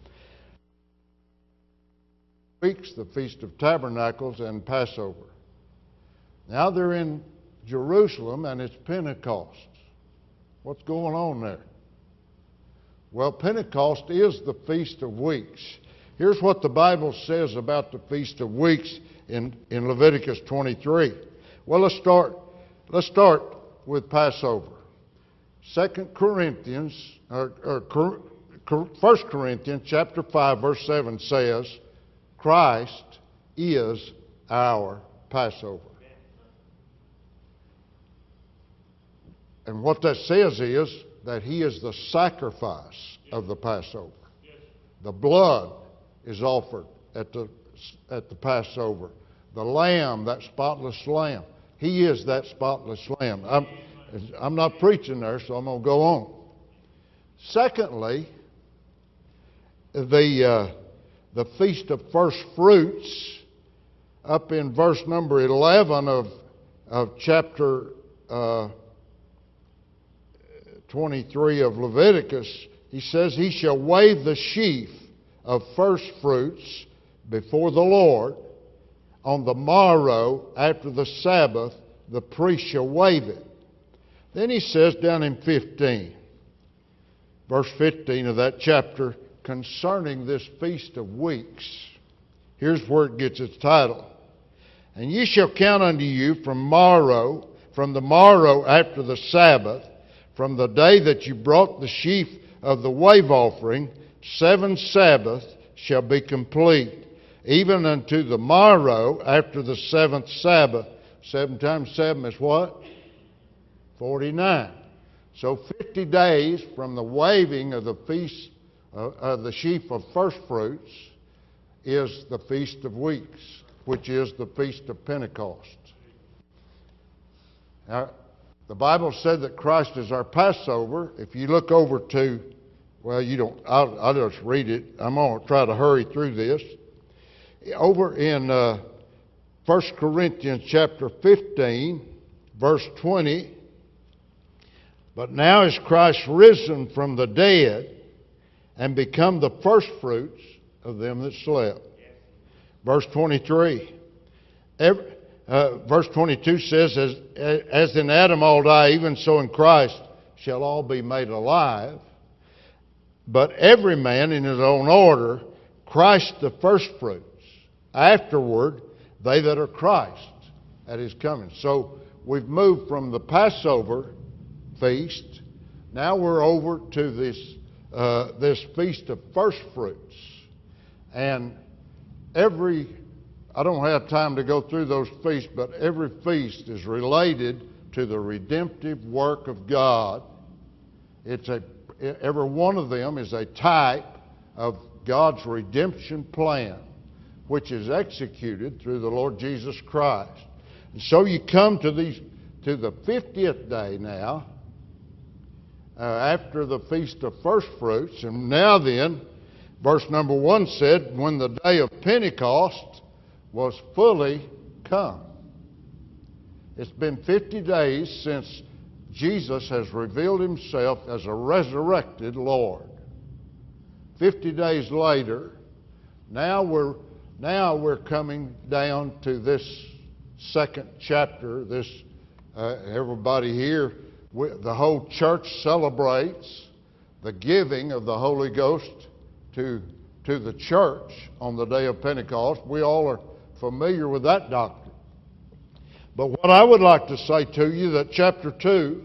Speaker 11: Weeks, the Feast of Tabernacles and Passover. Now they're in Jerusalem and it's Pentecost. What's going on there? Well, Pentecost is the Feast of Weeks. Here's what the Bible says about the Feast of Weeks in, in Leviticus twenty-three. Well, let's start, let's start with Passover. Second Corinthians, or, or First Corinthians chapter five, verse seven says, Christ is our Passover. And what that says is that he is the sacrifice of the Passover. The blood is offered at the, at the Passover. The lamb, that spotless lamb, he is that spotless lamb. I'm, I'm not preaching there, so I'm going to go on. Secondly, the, uh, the Feast of First Fruits, up in verse number eleven of, of chapter uh, twenty-three of Leviticus, he says, He shall wave the sheaf of first fruits before the Lord. On the morrow, after the Sabbath, the priest shall wave it. Then he says down in fifteen, verse fifteen of that chapter, concerning this Feast of Weeks, here's where it gets its title. And ye shall count unto you from morrow, from the morrow after the Sabbath, from the day that you brought the sheaf of the wave offering, seven Sabbaths shall be complete, even unto the morrow after the seventh Sabbath. Seven times seven is what? forty-nine. So fifty days from the waving of the feast uh, of the sheaf of first fruits is the Feast of Weeks, which is the Feast of Pentecost. Now, the Bible said that Christ is our Passover. If you look over to, well, you don't, I'll, I'll just read it. I'm going to try to hurry through this. Over in uh, First Corinthians chapter fifteen, verse twenty, but now is Christ risen from the dead and become the firstfruits of them that slept. Verse twenty-three. Every, uh, verse twenty-two says, as, as in Adam all die, even so in Christ shall all be made alive. But every man in his own order, Christ the firstfruits. Afterward, they that are Christ at his coming. So we've moved from the Passover feast. Now we're over to this uh, this feast of first fruits, and every I don't have time to go through those feasts, but every feast is related to the redemptive work of God. It's a every one of them is a type of God's redemption plan, which is executed through the Lord Jesus Christ. And so you come to these to the fiftieth day now. Uh, after the Feast of First Fruits. And now then, verse number one said, when the day of Pentecost was fully come. It's been fifty days since Jesus has revealed himself as a resurrected Lord. Fifty days later, now we're, now we're coming down to this second chapter. This uh, everybody here, We, the whole church celebrates the giving of the Holy Ghost to, to the church on the day of Pentecost. We all are familiar with that doctrine. But what I would like to say to you, that chapter two,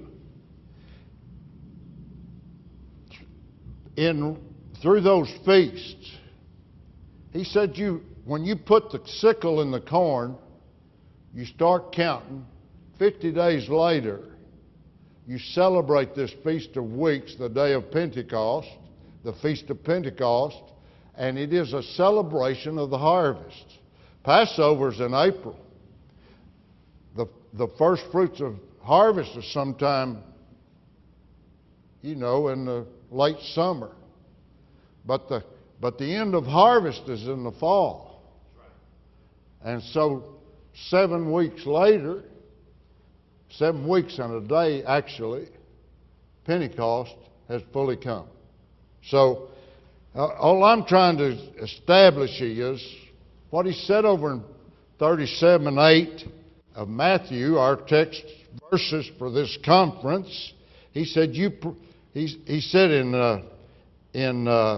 Speaker 11: in through those feasts, he said, you when you put the sickle in the corn, you start counting. Fifty days later, you celebrate this Feast of Weeks, the day of Pentecost, the Feast of Pentecost, and it is a celebration of the harvest. Passover's in April. The, the first fruits of harvest is sometime, you know, in the late summer. But the, but the end of harvest is in the fall. And so seven weeks later, seven weeks and a day actually, Pentecost has fully come. So uh, all I'm trying to establish is what he said over in thirty-seven eight of Matthew, our text verses for this conference. He said, "You." He, he said in uh, in uh,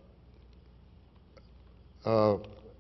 Speaker 11: uh,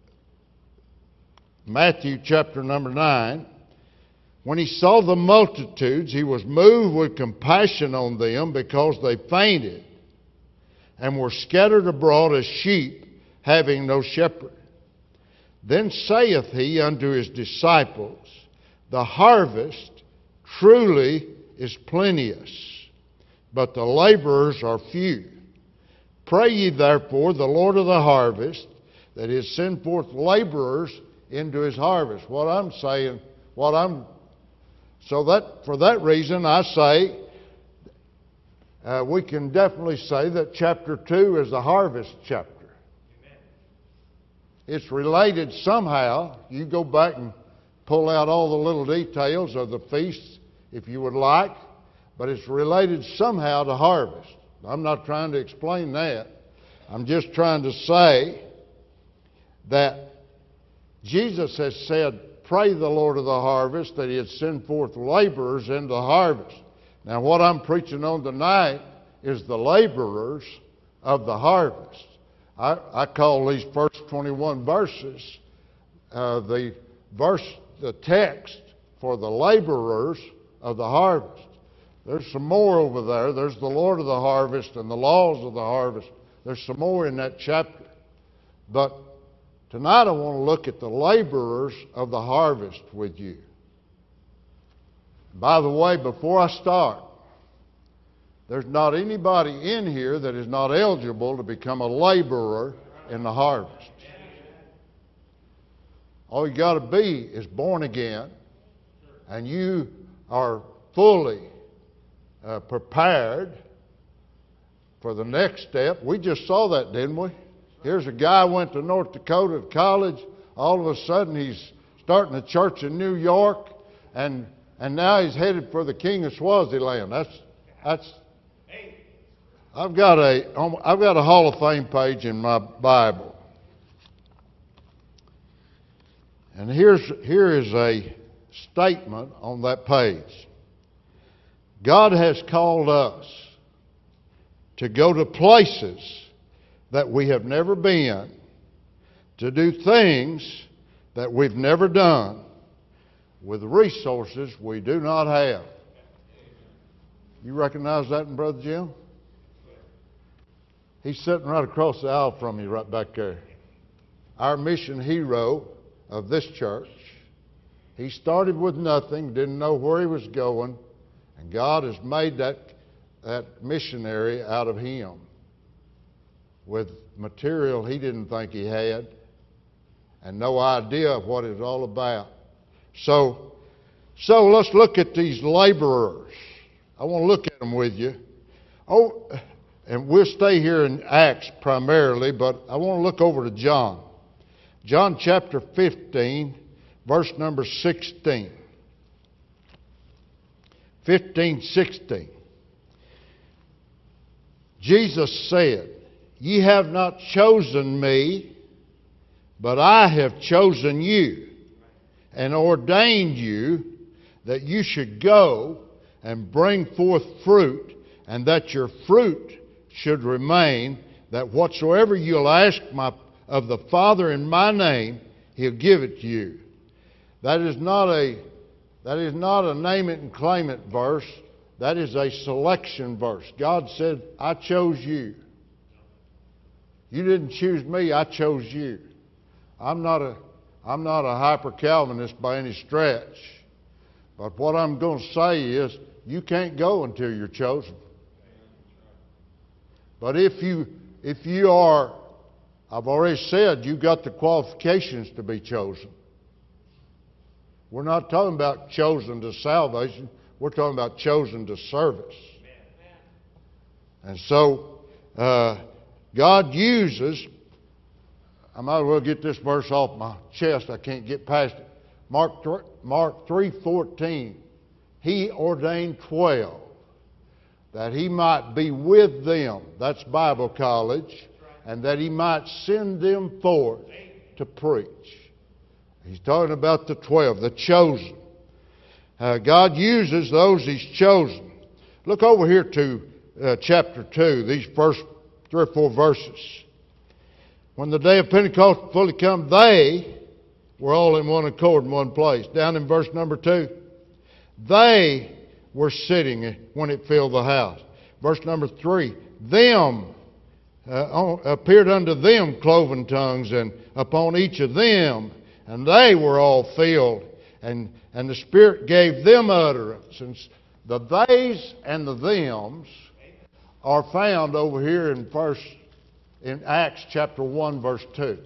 Speaker 11: Matthew chapter number nine, when he saw the multitudes, he was moved with compassion on them because they fainted and were scattered abroad as sheep having no shepherd. Then saith he unto his disciples, the harvest truly is plenteous, but the laborers are few. Pray ye therefore the Lord of the harvest that he send forth laborers into his harvest. What I'm saying, what I'm, so that for that reason I say, uh, we can definitely say that chapter two is the harvest chapter. Amen. It's related somehow. You go back and pull out all the little details of the feasts if you would like, but it's related somehow to harvest. I'm not trying to explain that. I'm just trying to say that Jesus has said, pray the Lord of the harvest that he'd send forth laborers into the harvest. Now what I'm preaching on tonight is the laborers of the harvest. I, I call these first twenty-one verses uh, the verse, the text for the laborers of the harvest. There's some more over there. There's the Lord of the harvest and the laws of the harvest. There's some more in that chapter. But tonight I want to look at the laborers of the harvest with you. By the way, before I start, there's not anybody in here that is not eligible to become a laborer in the harvest. All you got to be is born again, and you are fully uh, prepared for the next step. We just saw that, didn't we? Here's a guy who went to North Dakota to college. All of a sudden he's starting a church in New York, and and now he's headed for the King of Swaziland. That's that's. I've got a I've got a Hall of Fame page in my Bible, and here's here is a statement on that page. God has called us to go to places that we have never been, to do things that we've never done with resources we do not have. You recognize that in Brother Jim? He's sitting right across the aisle from you right back there. Our mission hero of this church. He started with nothing, didn't know where he was going, and God has made that, that missionary out of him with material he didn't think he had and no idea of what it's all about. So, so let's look at these laborers. I want to look at them with you. Oh, and we'll stay here in Acts primarily, but I want to look over to John. John chapter fifteen, verse number sixteen. fifteen, sixteen. Jesus said, ye have not chosen me, but I have chosen you and ordained you that you should go and bring forth fruit, and that your fruit should remain, that whatsoever you'll ask my, of the Father in my name, He'll give it to you. That is not a, that is not a name it and claim it verse. That is a selection verse. God said, I chose you. You didn't choose me, I chose you. I'm not a, I'm not a hyper-Calvinist by any stretch. But what I'm going to say is, you can't go until you're chosen. But if you, if you are, I've already said, you've got the qualifications to be chosen. We're not talking about chosen to salvation. We're talking about chosen to service. And so, uh, God uses, I might as well get this verse off my chest. I can't get past it. Mark, Mark three fourteen. He ordained twelve that He might be with them. That's Bible college. And that He might send them forth to preach. He's talking about the twelve, the chosen. Uh, God uses those He's chosen. Look over here to uh, chapter two, these first three or four verses. When the day of Pentecost fully come, they were all in one accord in one place. Down in verse number two. They were sitting when it filled the house. Verse number three. Them uh, appeared unto them cloven tongues, and upon each of them, and they were all filled. And, and the Spirit gave them utterance. And the theys and the thems are found over here in first in Acts chapter one, verse two.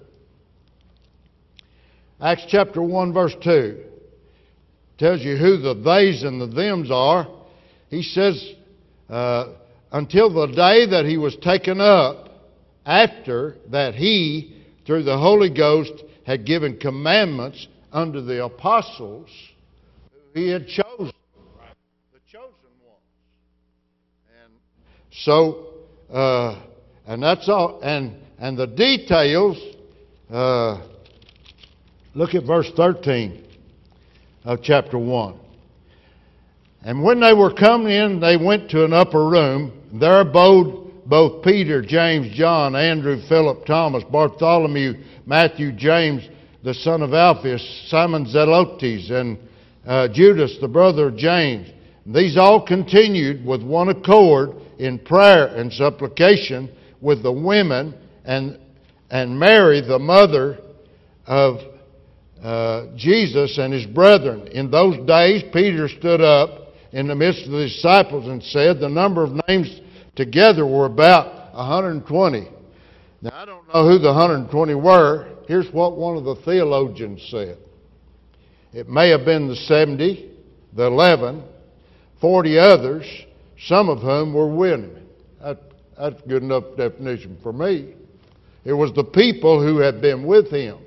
Speaker 11: Acts chapter one, verse two tells you who the theys and the thems are. He says, uh, until the day that He was taken up, after that He, through the Holy Ghost, had given commandments unto the apostles who He had chosen, the chosen ones. And so, uh, and that's all. And and the details. Uh, look at verse thirteen of chapter one. And when they were come in, they went to an upper room. There abode both Peter, James, John, Andrew, Philip, Thomas, Bartholomew, Matthew, James, the son of Alphaeus, Simon Zelotes, and uh, Judas, the brother of James. And these all continued with one accord in prayer and supplication with the women and and Mary, the mother of uh, Jesus and His brethren. In those days, Peter stood up in the midst of the disciples and said, the number of names together were about one hundred twenty. Now, I don't know who the one hundred twenty were. Here's what one of the theologians said. It may have been the seventy, the eleven, forty others, some of whom were women. That, that's a good enough definition for me. It was the people who had been with Him.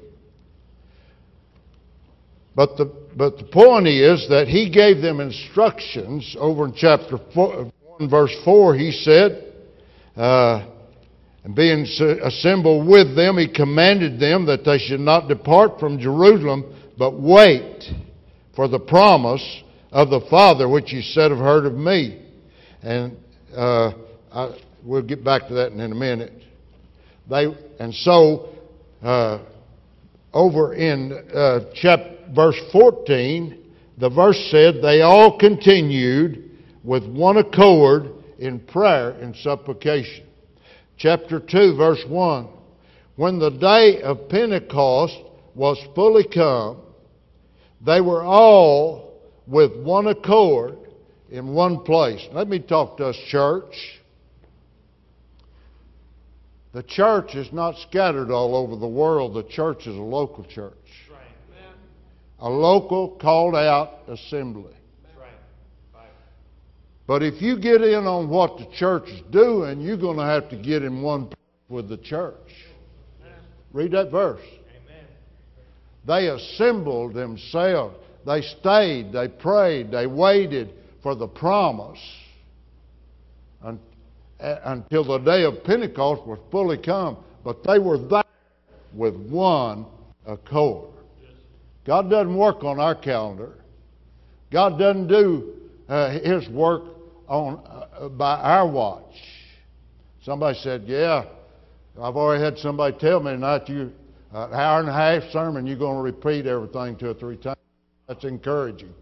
Speaker 11: But the, but the point is that He gave them instructions. Over in chapter four, one, verse four, He said, uh, and being assembled with them, He commanded them that they should not depart from Jerusalem, but wait for the promise of the Father, which He said have heard of me. And uh, I, we'll get back to that in a minute. They and so uh, over in uh, chapter verse fourteen, the verse said they all continued with one accord in prayer and supplication. Chapter two, verse one. When the day of Pentecost was fully come, they were all with one accord in one place. Let me talk to us, church. The church is not scattered all over the world. The church is a local church. A local, called out assembly. But if you get in on what the church is doing, you're going to have to get in one place with the church. Read that verse. Amen. They assembled themselves. They stayed. They prayed. They waited for the promise until the day of Pentecost was fully come. But they were there with one accord. God doesn't work on our calendar. God doesn't do uh, His work on uh, by our watch. Somebody said, yeah, I've already had somebody tell me tonight, you, uh, an hour and a half sermon, you're going to repeat everything two or three times. That's encouraging.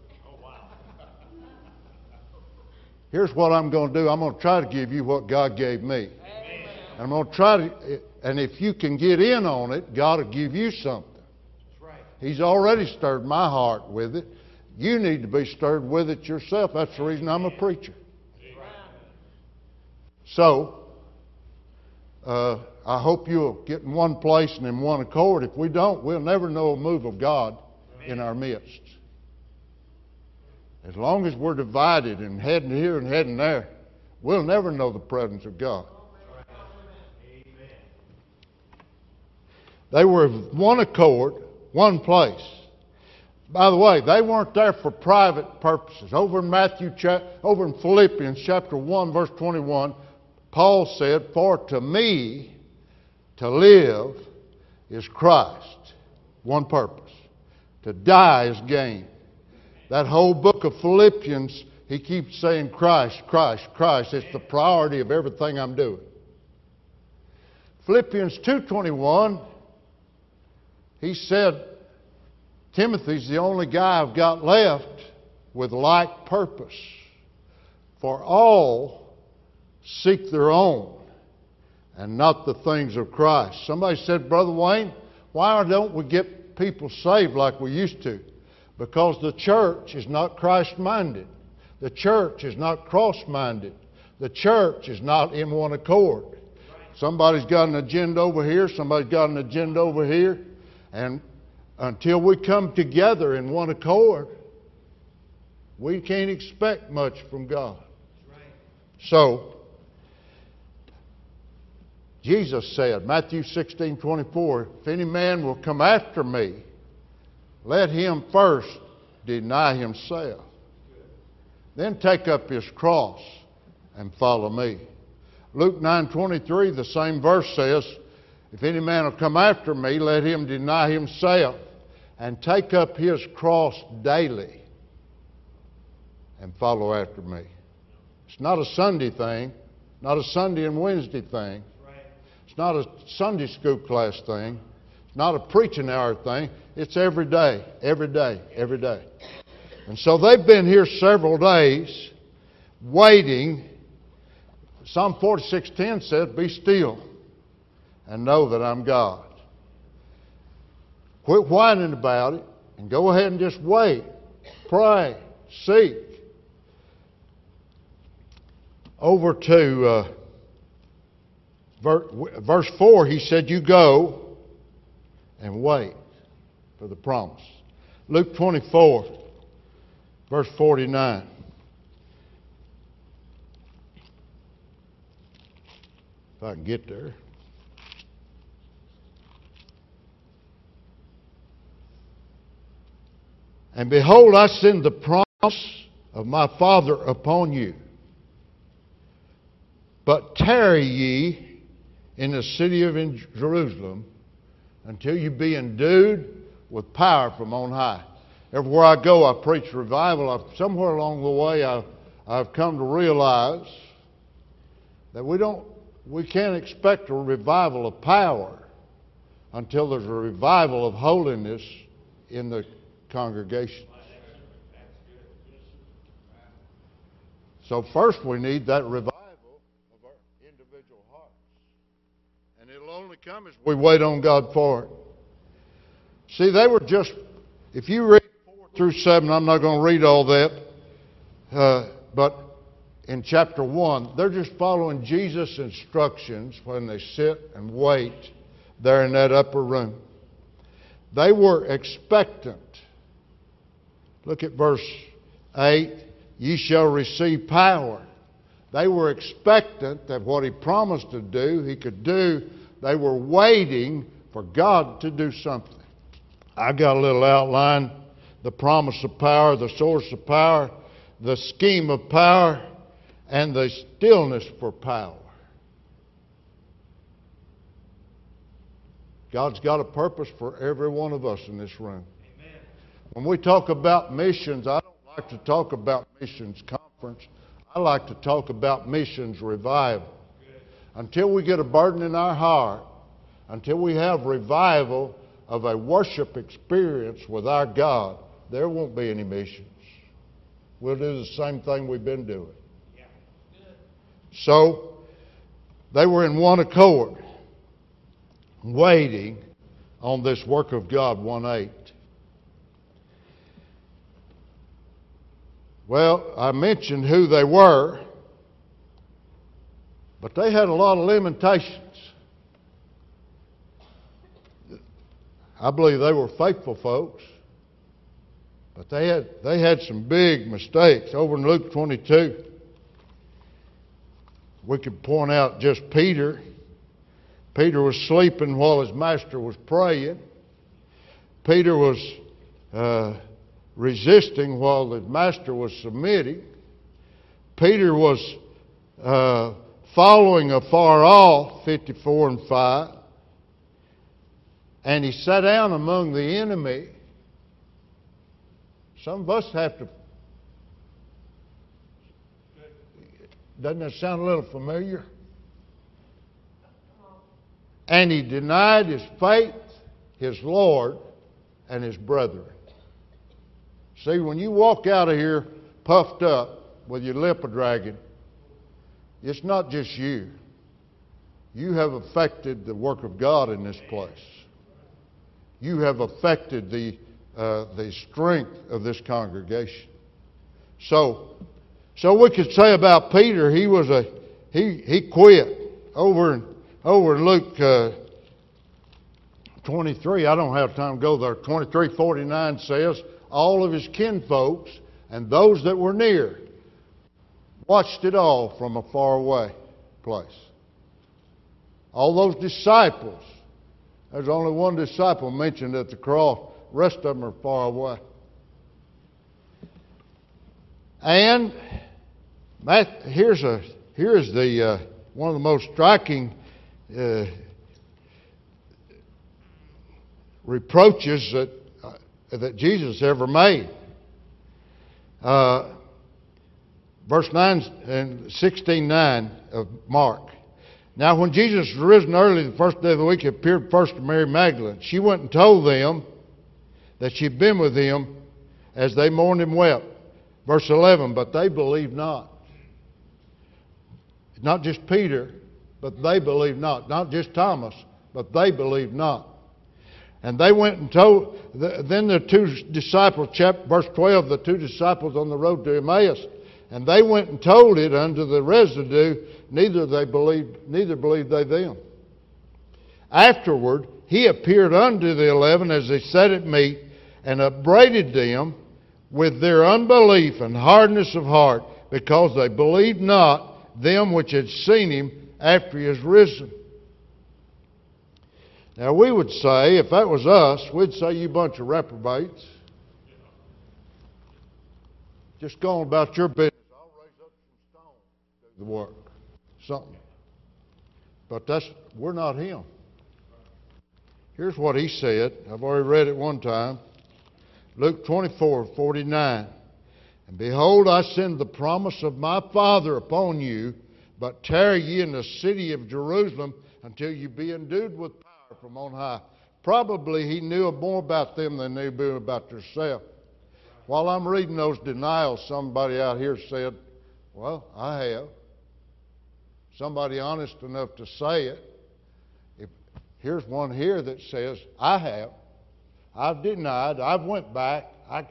Speaker 11: Here's what I'm going to do. I'm going to try to give you what God gave me. Amen. And I'm going to try to, and if you can get in on it, God will give you something. That's right. He's already stirred my heart with it. You need to be stirred with it yourself. That's the reason I'm a preacher. Amen. So, uh, I hope you'll get in one place and in one accord. If we don't, we'll never know a move of God in our midst. As long as we're divided and heading here and heading there, we'll never know the presence of God. They were of one accord, one place. By the way, they weren't there for private purposes. Over in Matthew, over in Philippians chapter one, verse twenty-one, Paul said, "For to me to live is Christ." One purpose. To die is gain. That whole book of Philippians, he keeps saying Christ, Christ, Christ. It's the priority of everything I'm doing. Philippians two twenty-one, he said, Timothy's the only guy I've got left with like purpose. For all seek their own and not the things of Christ. Somebody said, Brother Wayne, why don't we get people saved like we used to? Because the church is not Christ-minded. The church is not cross-minded. The church is not in one accord. Somebody's got an agenda over here. Somebody's got an agenda over here. And until we come together in one accord, we can't expect much from God. So, Jesus said, Matthew sixteen twenty-four, if any man will come after me, let him first deny himself. Then take up his cross and follow me. Luke nine twenty-three, the same verse says, if any man will come after me, let him deny himself and take up his cross daily and follow after me. It's not a Sunday thing, not a Sunday and Wednesday thing. It's not a Sunday school class thing. It's not a preaching hour thing. It's every day, every day, every day. And so they've been here several days waiting. Psalm forty-six ten says, be still and know that I'm God. Quit whining about it and go ahead and just wait. Pray. Seek. Over to uh, verse four, he said, you go and wait for the promise. Luke twenty-four, verse forty-nine. If I can get there. And behold, I send the promise of my Father upon you. But tarry ye in the city of Jerusalem until you be endued with power from on high. Everywhere I go, I preach revival. I've, somewhere along the way, I've, I've come to realize that we don't, we can't expect a revival of power until there's a revival of holiness in the congregation. So first we need that revival of our individual hearts. And it'll only come as we wait on God for it. See, they were just, if you read four through seven, I'm not going to read all that, uh, but in chapter one, they're just following Jesus' instructions when they sit and wait there in that upper room. They were expectant. Look at verse eight. Ye shall receive power. They were expectant that what He promised to do, He could do. They were waiting for God to do something. I got a little outline. The promise of power, the source of power, the scheme of power, and the stillness for power. God's got a purpose for every one of us in this room. Amen. When we talk about missions, I don't like to talk about missions conference. I like to talk about missions revival. until we get a burden in our heart, until we have revival of a worship experience with our God, there won't be any missions. We'll do the same thing we've been doing. So, they were in one accord, waiting on this work of God, one eight. Well, I mentioned who they were, but they had a lot of limitations. I believe they were faithful folks, but they had they had some big mistakes. Over in Luke twenty-two, we could point out just Peter. Peter was sleeping while his master was praying. Peter was uh, resisting while the master was submitting. Peter was uh, following afar off, fifty-four and five. And he sat down among the enemy. Some of us have to... Doesn't that sound a little familiar? And he denied his faith, his Lord, and his brethren. See, when you walk out of here puffed up with your lip a-dragging, it's not just you. You have affected the work of God in this place. You have affected the uh, the strength of this congregation. So, so we could say about Peter, he was a he he quit over in over in Luke uh, twenty-three. I don't have time to go there. twenty-three forty-nine says all of his kinfolks and those that were near watched it all from a far away place. All those disciples. There's only one disciple mentioned at the cross. The rest of them are far away. And that, here's a here's the uh, one of the most striking uh, reproaches that uh, that Jesus ever made. Uh, verse nine and sixteen nine of Mark. Now, when Jesus was risen early the first day of the week, he appeared first to Mary Magdalene. She went and told them that she'd been with him as they mourned and wept. Verse eleven, but they believed not. Not just Peter, but they believed not. Not just Thomas, but they believed not. And they went and told, then the two disciples, verse twelve, the two disciples on the road to Emmaus, and they went and told it unto the residue, neither they believed, neither believed they them. Afterward, he appeared unto the eleven as they sat at meat, and upbraided them with their unbelief and hardness of heart, because they believed not them which had seen him after he was risen. Now we would say, if that was us, we'd say, you bunch of reprobates. Just go on about your business. I'll raise up some stones to do the work. Something. But that's we're not him. Here's what he said. I've already read it one time. Luke twenty-four forty-nine. And behold, I send the promise of my Father upon you, but tarry ye in the city of Jerusalem until you be endued with power from on high. Probably he knew more about them than they knew about themselves. While I'm reading those denials, somebody out here said, well, I have. Somebody honest enough to say it. If, here's one here that says, I have. I've denied. I've went back. I,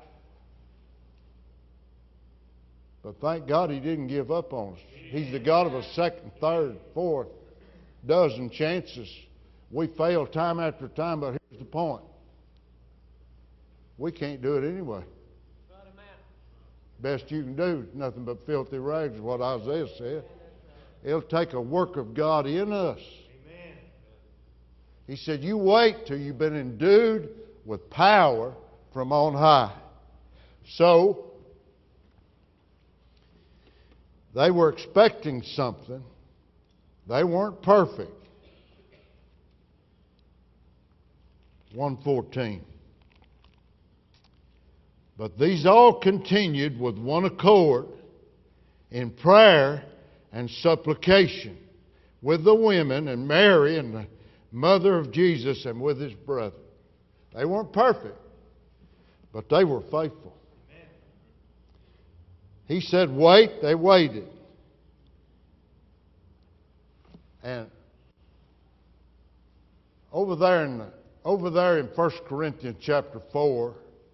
Speaker 11: but thank God he didn't give up on us. He's the God of a second, third, fourth, dozen chances. We fail time after time, but here's the point. We can't do it anyway. Best you can do is nothing but filthy rags, is what Isaiah said. It'll take a work of God in us. Amen. He said, you wait till you've been endued with power from on high. So, they were expecting something. They weren't perfect. one fourteen. But these all continued with one accord in prayer and supplication with the women and Mary and the mother of Jesus and with his brother. They weren't perfect, but they were faithful. He said, wait, they waited. And over there in the, over there in First Corinthians chapter four,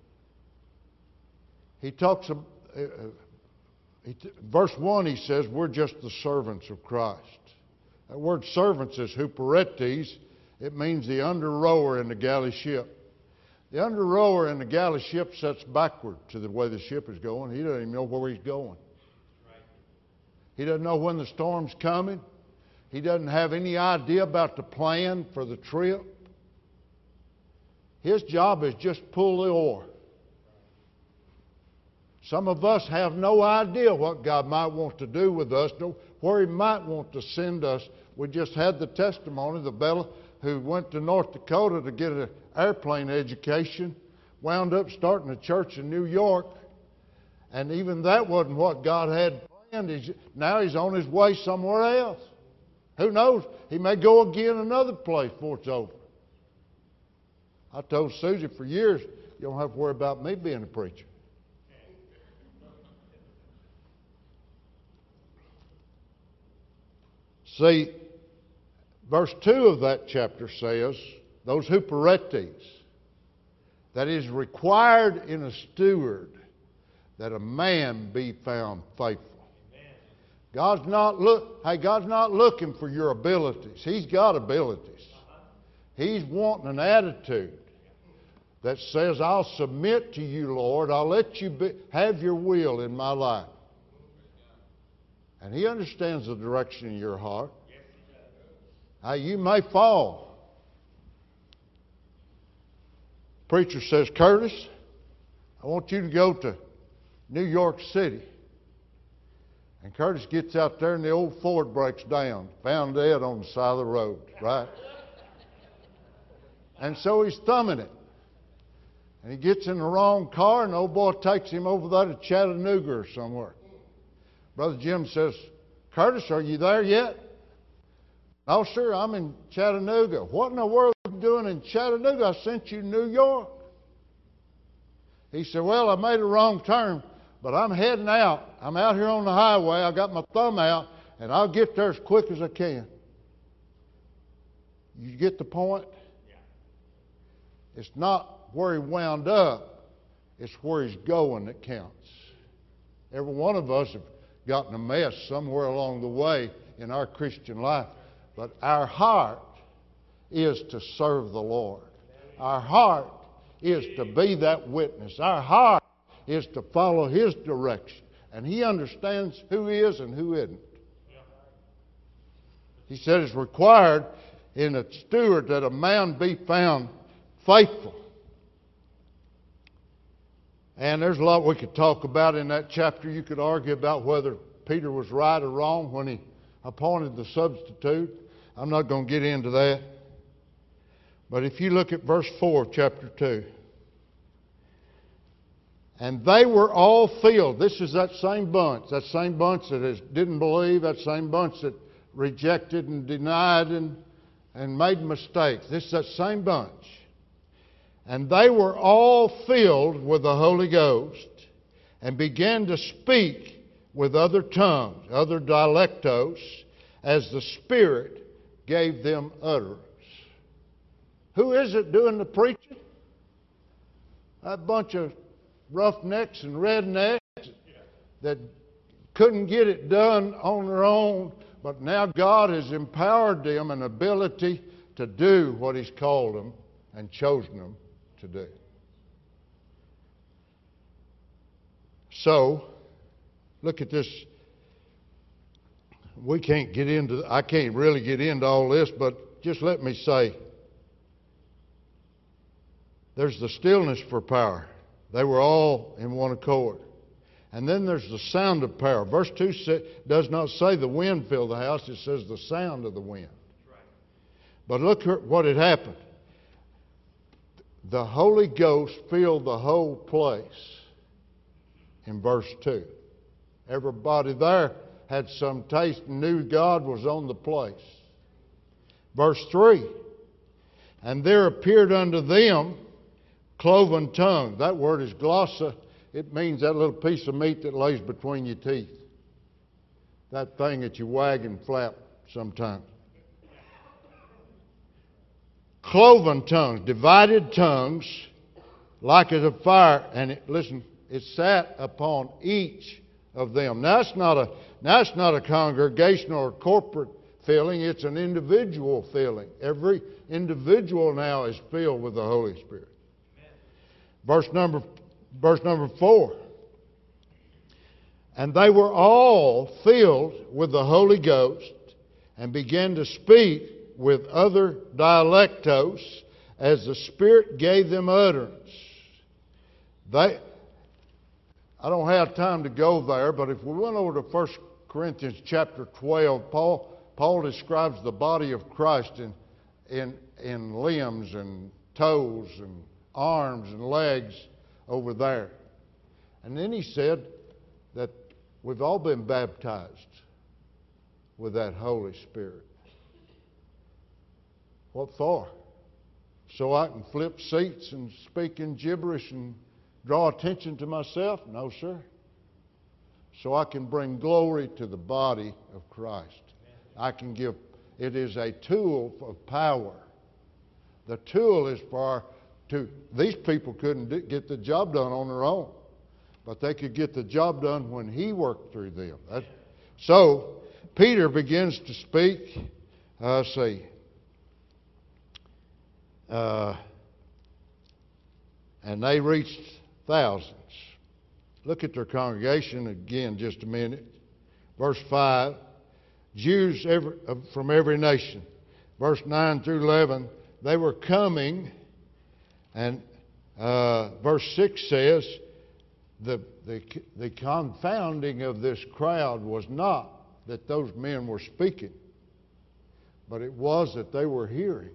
Speaker 11: he talks about, uh, he t- verse one, he says, we're just the servants of Christ. That word servants is huperetes. It means the under rower in the galley ship. The under rower in the galley ship sits backward to the way the ship is going. He doesn't even know where he's going. He doesn't know when the storm's coming. He doesn't have any idea about the plan for the trip. His job is just pull the oar. Some of us have no idea what God might want to do with us, where He might want to send us. We just had the testimony of Bella, who went to North Dakota to get an airplane education, wound up starting a church in New York, and even that wasn't what God had planned. He's, now he's on his way somewhere else. Who knows? He may go again another place before it's over. I told Susie for years, you don't have to worry about me being a preacher. See, verse two of that chapter says, those huperetes, that is required in a steward that a man be found faithful. God's not look. Hey, God's not looking for your abilities. He's got abilities. He's wanting an attitude that says, "I'll submit to you, Lord. I'll let you be, have your will in my life." And He understands the direction of your heart. Hey, you may fall. Preacher says, "Curtis, I want you to go to New York City." And Curtis gets out there and the old Ford breaks down, found dead on the side of the road, right? And so he's thumbing it. And he gets in the wrong car and the old boy takes him over there to Chattanooga or somewhere. Brother Jim says, "Curtis, are you there yet?" "No, sir, I'm in Chattanooga." "What in the world are you doing in Chattanooga? I sent you to New York." He said, "Well, I made a wrong turn, but I'm heading out. I'm out here on the highway. I got my thumb out, and I'll get there as quick as I can." You get the point? It's not where he wound up. It's where he's going that counts. Every one of us have gotten a mess somewhere along the way in our Christian life. But our heart is to serve the Lord. Our heart is to be that witness. Our heart is to follow His direction. And He understands who is and who isn't. He said it's required in a steward that a man be found faithful. And there's a lot we could talk about in that chapter. You could argue about whether Peter was right or wrong when he appointed the substitute. I'm not going to get into that. But if you look at verse four of chapter two. "And they were all filled." This is that same bunch. That same bunch that is, didn't believe. That same bunch that rejected and denied and, and made mistakes. This is that same bunch. "And they were all filled with the Holy Ghost and began to speak with other tongues," other dialectos, "as the Spirit gave them utterance." Who is it doing the preaching? That bunch of roughnecks and rednecks that couldn't get it done on their own, but now God has empowered them an ability to do what He's called them and chosen them to do. So, look at this. We can't get into, I can't really get into all this, but just let me say, there's the stillness for power. They were all in one accord. And then there's the sound of power. Verse two say, does not say the wind filled the house. It says the sound of the wind. Right. But look at what had happened. The Holy Ghost filled the whole place in verse two. Everybody there had some taste and knew God was on the place. Verse three, and there appeared unto them cloven tongues. That word is glossa. It means that little piece of meat that lays between your teeth. That thing that you wag and flap sometimes. Cloven tongues, divided tongues, like as a fire. And it, listen, it sat upon each of them. Now it's not a now it's not a congregational or corporate feeling. It's an individual feeling. Every individual now is filled with the Holy Spirit. Verse number verse number four. And they were all filled with the Holy Ghost and began to speak with other dialectos as the Spirit gave them utterance. They, I don't have time to go there, but if we went over to First Corinthians chapter twelve, Paul, Paul describes the body of Christ in, in, in limbs and toes and arms and legs over there. And then he said that we've all been baptized with that Holy Spirit. What for? So I can flip seats and speak in gibberish and draw attention to myself? No, sir. So I can bring glory to the body of Christ. I can give, it is a tool of power. The tool is for, to, these people couldn't do, get the job done on their own, but they could get the job done when He worked through them. That's, so Peter begins to speak, uh, let's see, uh, and they reached thousands. Look at their congregation again just a minute. Verse five, Jews every, uh, from every nation. Verse nine through eleven, they were coming, and uh, verse six says, the, the, the confounding of this crowd was not that those men were speaking, but it was that they were hearing.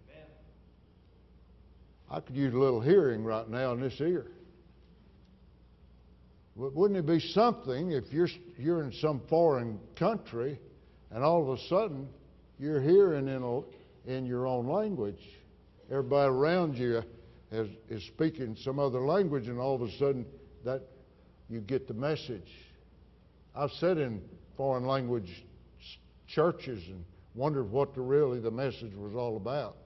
Speaker 11: I could use a little hearing right now in this ear. Wouldn't it be something if you're you're in some foreign country and all of a sudden you're hearing in a, in your own language? Everybody around you is, is speaking some other language, and all of a sudden that you get the message. I've sat in foreign language churches and wondered what the really the message was all about.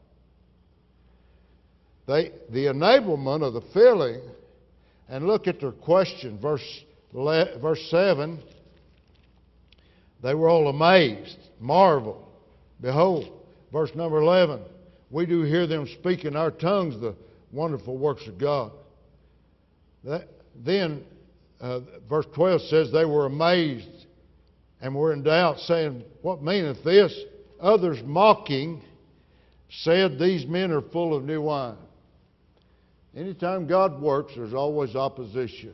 Speaker 11: They, the enablement of the filling, and look at their question, verse, verse seven. They were all amazed, marveled, behold. Verse number eleven, we do hear them speak in our tongues the wonderful works of God. That, then, uh, verse twelve says, they were amazed and were in doubt, saying, what meaneth this? Others mocking said, these men are full of new wine. Anytime God works, there's always opposition.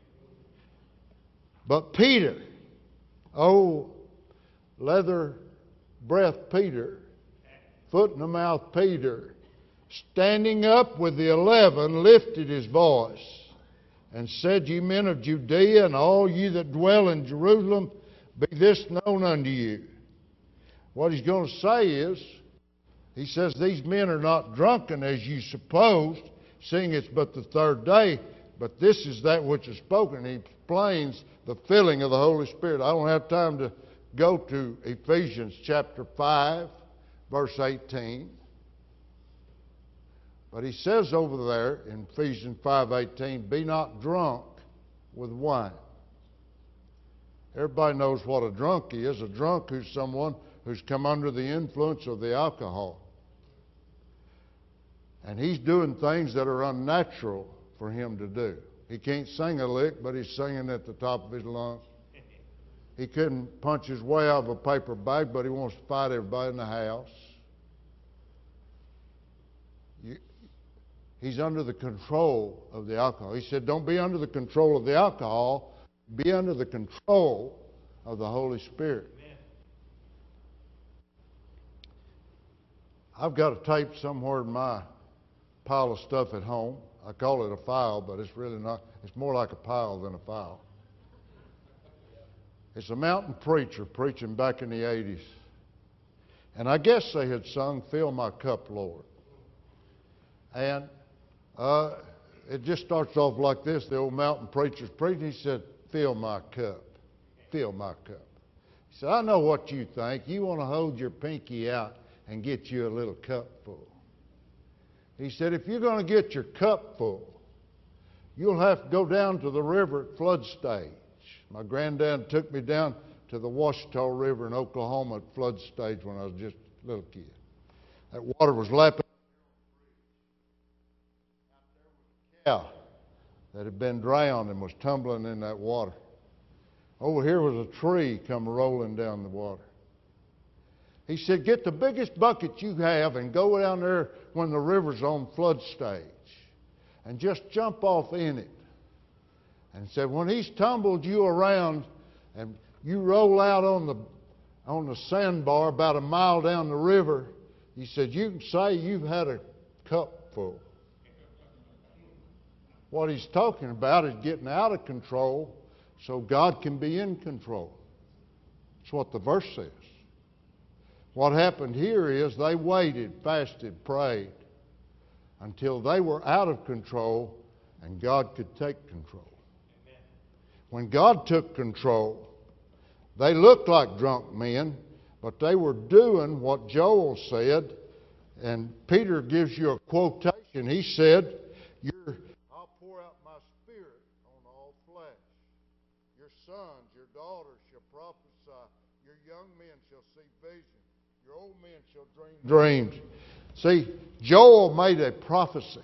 Speaker 11: But Peter, oh, leather breath Peter, foot in the mouth Peter, standing up with the eleven, lifted his voice and said, ye men of Judea and all ye that dwell in Jerusalem, be this known unto you. What he's going to say is, he says, these men are not drunken as you supposed, seeing it's but the third day, but this is that which is spoken. He explains the filling of the Holy Spirit. I don't have time to go to Ephesians chapter five, verse eighteen. But he says over there in Ephesians five eighteen, be not drunk with wine. Everybody knows what a drunk is. A drunk is someone who's come under the influence of the alcohol. And he's doing things that are unnatural for him to do. He can't sing a lick, but he's singing at the top of his lungs. He couldn't punch his way out of a paper bag, but he wants to fight everybody in the house. You, he's under the control of the alcohol. He said, don't be under the control of the alcohol. Be under the control of the Holy Spirit. Amen. I've got a tape somewhere in my pile of stuff at home. I call it a file, but it's really not. It's more like a pile than a file. It's a mountain preacher preaching back in the eighties. And I guess they had sung, "Fill My Cup, Lord." And uh, it just starts off like this. The old mountain preacher's preaching. He said, "Fill my cup. Fill my cup." He said, "I know what you think. You want to hold your pinky out and get you a little cup full." He said, "If you're going to get your cup full, you'll have to go down to the river at flood stage." My granddad took me down to the Washita River in Oklahoma at flood stage when I was just a little kid. That water was lapping a cow that had been drowned and was tumbling in that water. Over here was a tree come rolling down the water. He said, "Get the biggest bucket you have and go down there when the river's on flood stage and just jump off in it." And said, "When he's tumbled you around and you roll out on the on the sandbar about a mile down the river," he said, "you can say you've had a cup full." What he's talking about is getting out of control so God can be in control. That's what the verse says. What happened here is they waited, fasted, prayed until they were out of control and God could take control. Amen. When God took control, they looked like drunk men, but they were doing what Joel said, and Peter gives you a quotation. He said, You're, "I'll pour out my spirit on all flesh. Your sons, your daughters shall prophesy. Your young men shall see visions. Your old men shall dream dreams." See, Joel made a prophecy.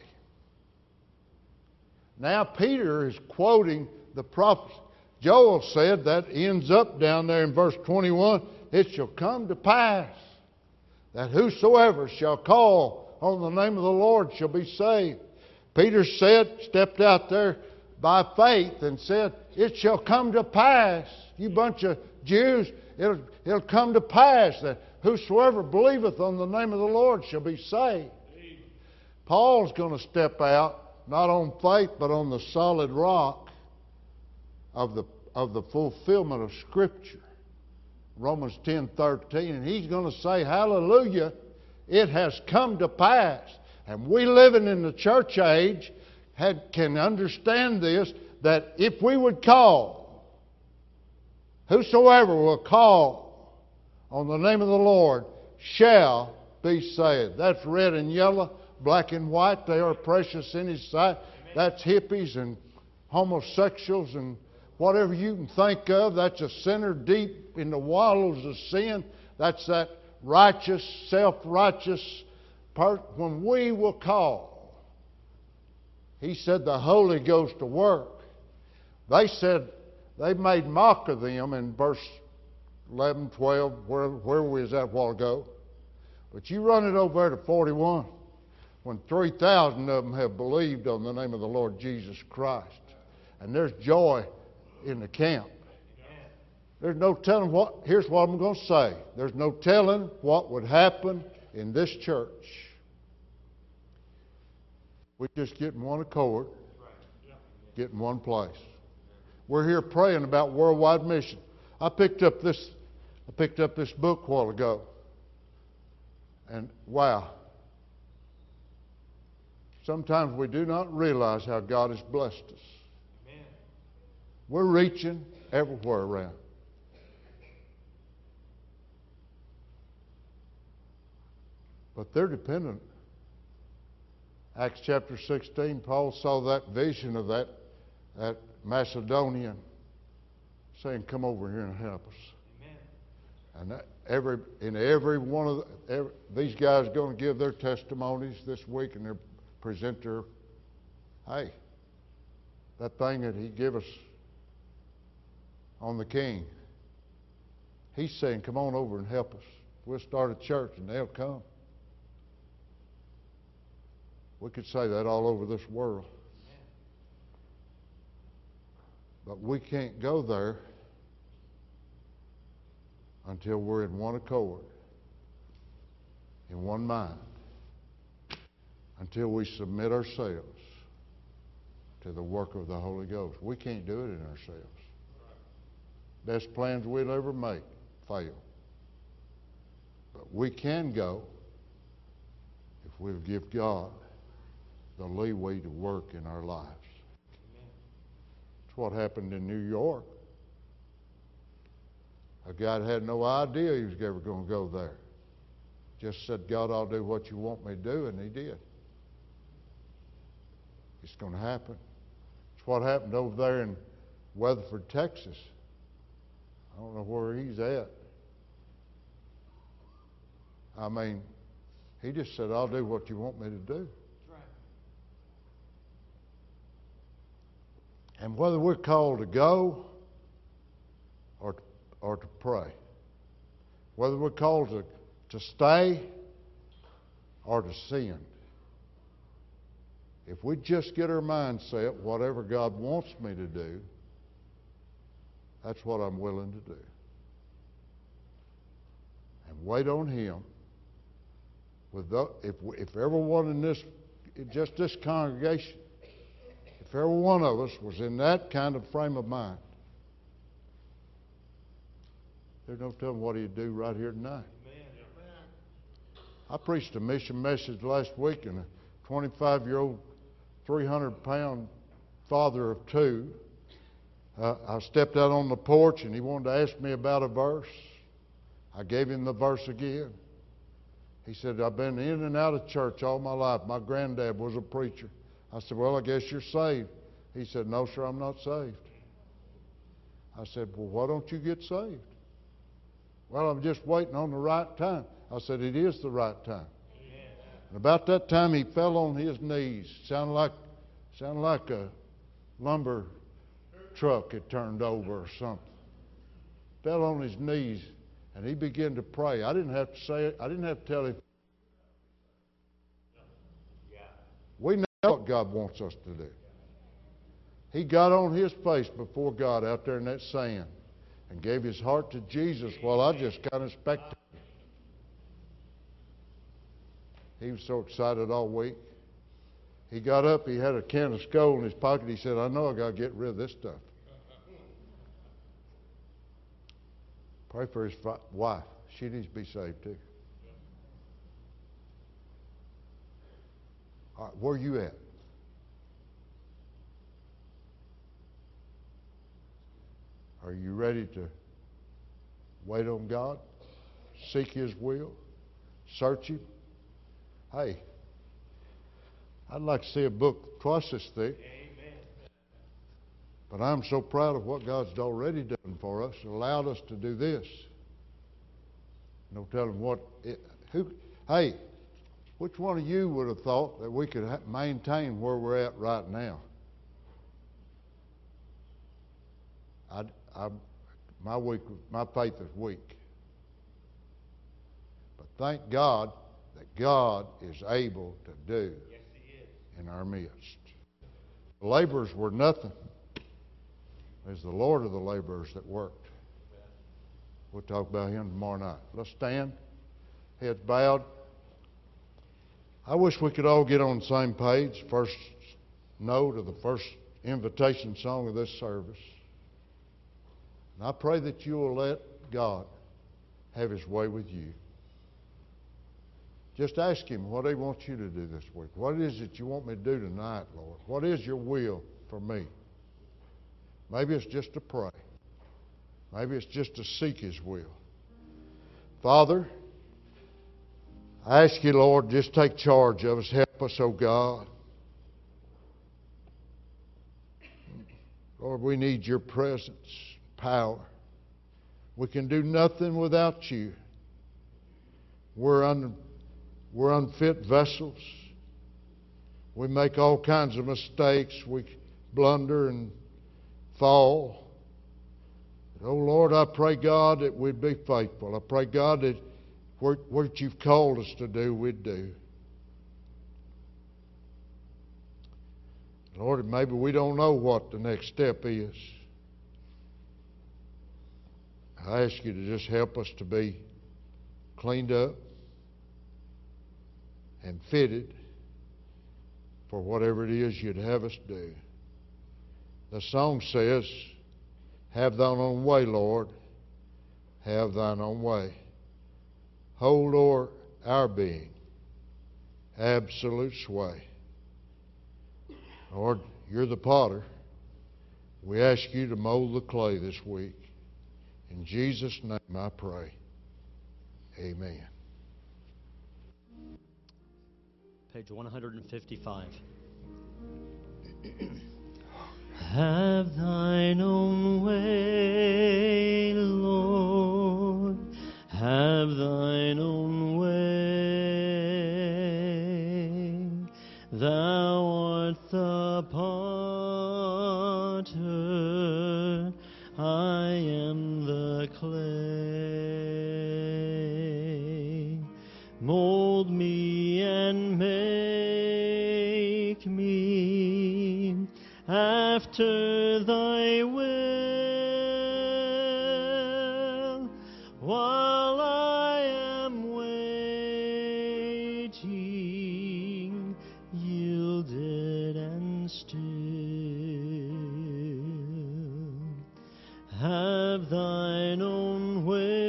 Speaker 11: Now Peter is quoting the prophecy. Joel said that ends up down there in verse twenty-one, "It shall come to pass that whosoever shall call on the name of the Lord shall be saved." Peter said, stepped out there by faith and said, "It shall come to pass, you bunch of Jews, it'll, it'll come to pass that whosoever believeth on the name of the Lord shall be saved." Paul's going to step out, not on faith, but on the solid rock of the, of the fulfillment of Scripture. Romans ten thirteen, and he's going to say, hallelujah, it has come to pass. And we living in the church age had, can understand this, that if we would call, whosoever will call on the name of the Lord shall be saved. That's red and yellow, black and white. They are precious in His sight. That's hippies and homosexuals and whatever you can think of. That's a sinner deep in the wallows of sin. That's that righteous, self-righteous part. When we will call, He said the Holy Ghost to work. They said, they made mock of them in verse eleven, twelve, where, where we was at a while ago. But you run it over there to forty-one, when three thousand of them have believed on the name of the Lord Jesus Christ. And there's joy in the camp. There's no telling what, here's what I'm going to say. There's no telling what would happen in this church. We just get in one accord, get in one place. We're here praying about worldwide mission. I picked up this, I picked up this book a while ago, and wow. Sometimes we do not realize how God has blessed us. Amen. We're reaching everywhere around. But they're dependent. Acts chapter sixteen, Paul saw that vision of that, that Macedonian saying, "Come over here and help us." Amen. And that every in every one of the, every, these guys are going to give their testimonies this week, and they're present their, hey, that thing that He gave us on the King. He's saying, "Come on over and help us. We'll start a church," and they'll come. We could say that all over this world. But we can't go there until we're in one accord, in one mind, until we submit ourselves to the work of the Holy Ghost. We can't do it in ourselves. best plans we'll ever make fail. But we can go if we'll give God the leeway to work in our lives. That's what happened in New York. A guy that had no idea he was ever going to go there. Just said, God, I'll do what you want me to do, and he did. It's going to happen. It's what happened over there in Weatherford, Texas. I don't know where he's at. I mean, he just said, I'll do what you want me to do. And whether we're called to go or, or to pray, whether we're called to, to stay or to sin, if we just get our mind set, whatever God wants me to do, that's what I'm willing to do. And wait on Him. With the, if, if everyone in this, just this congregation, if every one of us was in that kind of frame of mind, there's no telling what He'd do right here tonight. I preached a mission message last week, and a twenty-five-year-old, three hundred pound father of two, uh, I stepped out on the porch, and he wanted to ask me about a verse. I gave him the verse again. He said, I've been in and out of church all my life. My granddad was a preacher. I said, well, I guess you're saved. He said, no, sir, I'm not saved. I said, well, why don't you get saved? Well, I'm just waiting on the right time. I said, it is the right time. Amen. And about that time, he fell on his knees. Sounded like, sounded like a lumber truck had turned over or something. Fell on his knees, and he began to pray. I didn't have to say it. I didn't have to tell him. We know what God wants us to do. He got on his face before God out there in that sand and gave his heart to Jesus while I just kind of spectated. He was so excited all week. He got up, he had a can of Skoal in his pocket. He said, I know I got to get rid of this stuff. Pray for his wife. She needs to be saved too. All right, where are you at? Are you ready to wait on God? Seek His will? Search Him? Hey, I'd like to see a book twice this thick. Amen. But I'm so proud of what God's already done for us, allowed us to do this. No telling what it, who, hey, which one of you would have thought that we could ha- maintain where we're at right now? I, I, my weak, my faith is weak. But thank God that God is able to do yes, He is. In our midst. The laborers were nothing. It was the Lord of the laborers that worked. We'll talk about Him tomorrow night. Let's stand, heads bowed. I wish we could all get on the same page. First note of the first invitation song of this service. And I pray that you will let God have His way with you. Just ask Him what He wants you to do this week. What is it you want me to do tonight, Lord? What is your will for me? Maybe it's just to pray. Maybe it's just to seek His will. Father, I ask you, Lord, just take charge of us. Help us, oh God. Lord, we need your presence, power. We can do nothing without you. We're, un, we're unfit vessels. We make all kinds of mistakes. We blunder and fall. But, oh Lord, I pray, God, that we'd be faithful. I pray, God, that what, what you've called us to do, we'd do. Lord, maybe we don't know what the next step is. I ask you to just help us to be cleaned up and fitted for whatever it is you'd have us do. The song says, Have thine own way, Lord. Have thine own way. Hold o'er our being absolute sway. Lord, you're the potter. We ask you to mold the clay this week. In Jesus' name I pray. Amen.
Speaker 1: Page one fifty-five. Have thine own way, Lord. Have thine own way. Thou art the potter, I am the clay. Mold me and make me after thy will, while I am waiting, yielded and still. Have thine own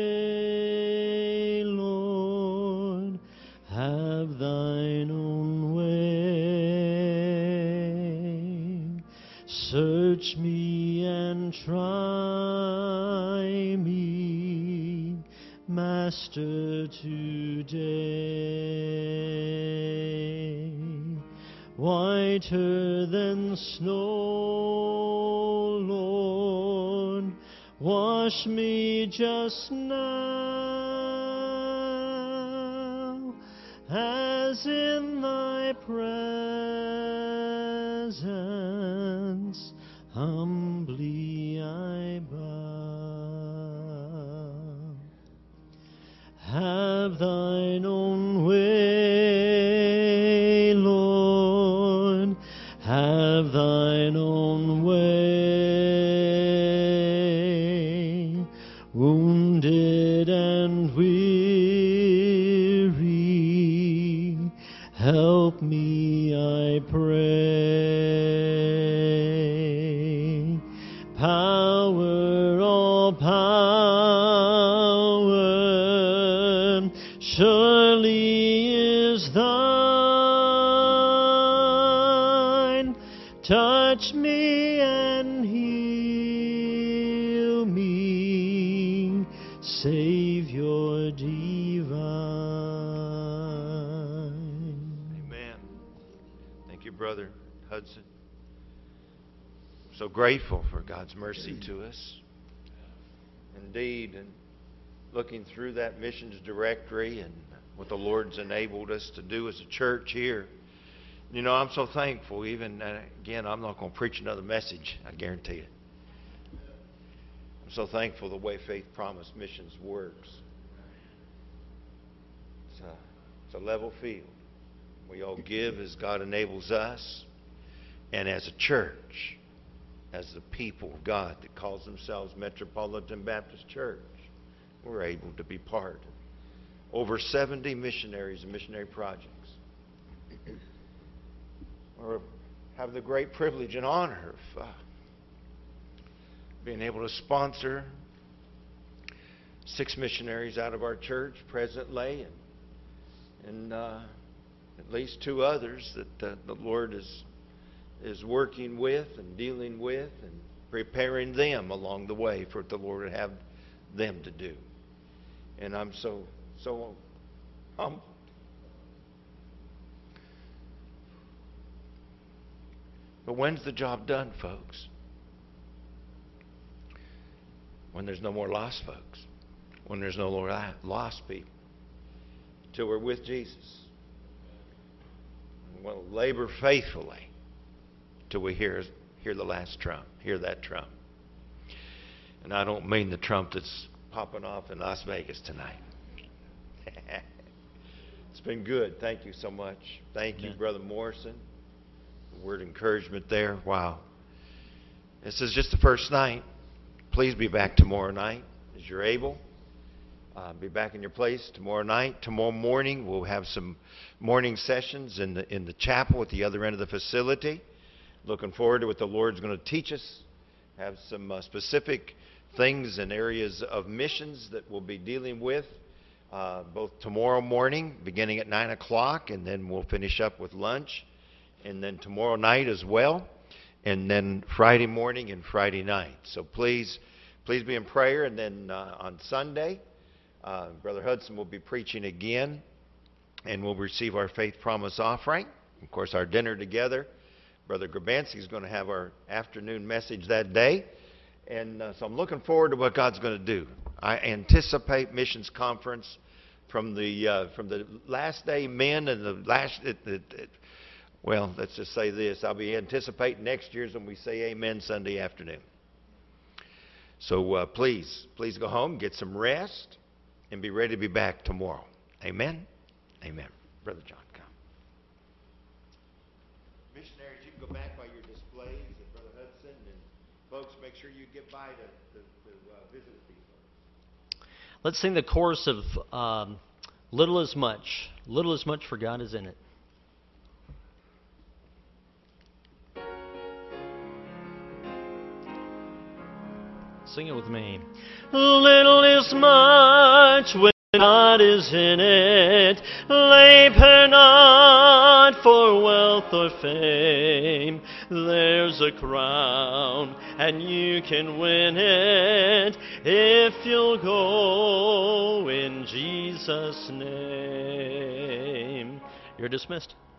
Speaker 1: way, Lord, have thine own way. Search me and try me, Master, today. Whiter than snow, Lord, wash me just now, as in thy presence humbly I bow. Have thine own way, Lord, have thine own way. Wounded and weary, help me, I pray. Power, all power, surely is thine. Touch me and heal me, Savior divine.
Speaker 2: Amen. Thank you, Brother Hudson. So grateful for God's mercy to us. Indeed, and looking through that missions directory and what the Lord's enabled us to do as a church here, you know, I'm so thankful. Even, uh, again, I'm not going to preach another message, I guarantee it. I'm so thankful the way Faith Promise Missions works. It's a, it's a level field. We all give as God enables us. And as a church, as the people of God that calls themselves Metropolitan Baptist Church, we're able to be part of over seventy missionaries and missionary projects. We have the great privilege and honor of uh, being able to sponsor six missionaries out of our church presently, and, and uh, at least two others that uh, the Lord is is working with and dealing with and preparing them along the way for what the Lord would have them to do. And I'm so, so humbled. But when's the job done, folks? When there's no more lost folks. When there's no more lost people. Till we're with Jesus. We'll labor faithfully till we hear, hear the last trump. Hear that trump. And I don't mean the trump that's popping off in Las Vegas tonight. It's been good. Thank you so much. Thank you,
Speaker 1: Amen.
Speaker 2: Brother Morrison. The word of encouragement there. Wow. This is just the first night. Please be back tomorrow night as you're able. Uh, be back in your place tomorrow night. Tomorrow morning we'll have some morning sessions in the in the chapel at the other end of the facility. Looking forward to what the Lord's going to teach us have some uh, specific things and areas of missions that we'll be dealing with uh, both tomorrow morning, beginning at nine o'clock, and then we'll finish up with lunch, and then tomorrow night as well, and then Friday morning and Friday night. So please, please be in prayer, and then uh, on Sunday, uh, Brother Hudson will be preaching again, and we'll receive our faith promise offering. Of course, our dinner together. Brother Grabansky is going to have our afternoon message that day. And uh, so I'm looking forward to what God's going to do. I anticipate missions conference from the uh, from the last day men and the last, it, it, it, well, let's just say this. I'll be anticipating next year's when we say amen Sunday afternoon. So uh, please, please go home, get some rest, and be ready to be back tomorrow. Amen? Amen. Brother John, come. Missionaries, you can go back by your displays at Brother Hudson, and folks, make sure you get by to, to, to uh, visit with these folks.
Speaker 1: Let's sing the chorus of um, Little as Much. Little as much for God is in it. Sing it with me. Little is much when God is in it. Labor not for wealth or fame. There's a crown, and you can win it if you'll go in Jesus' name. You're dismissed.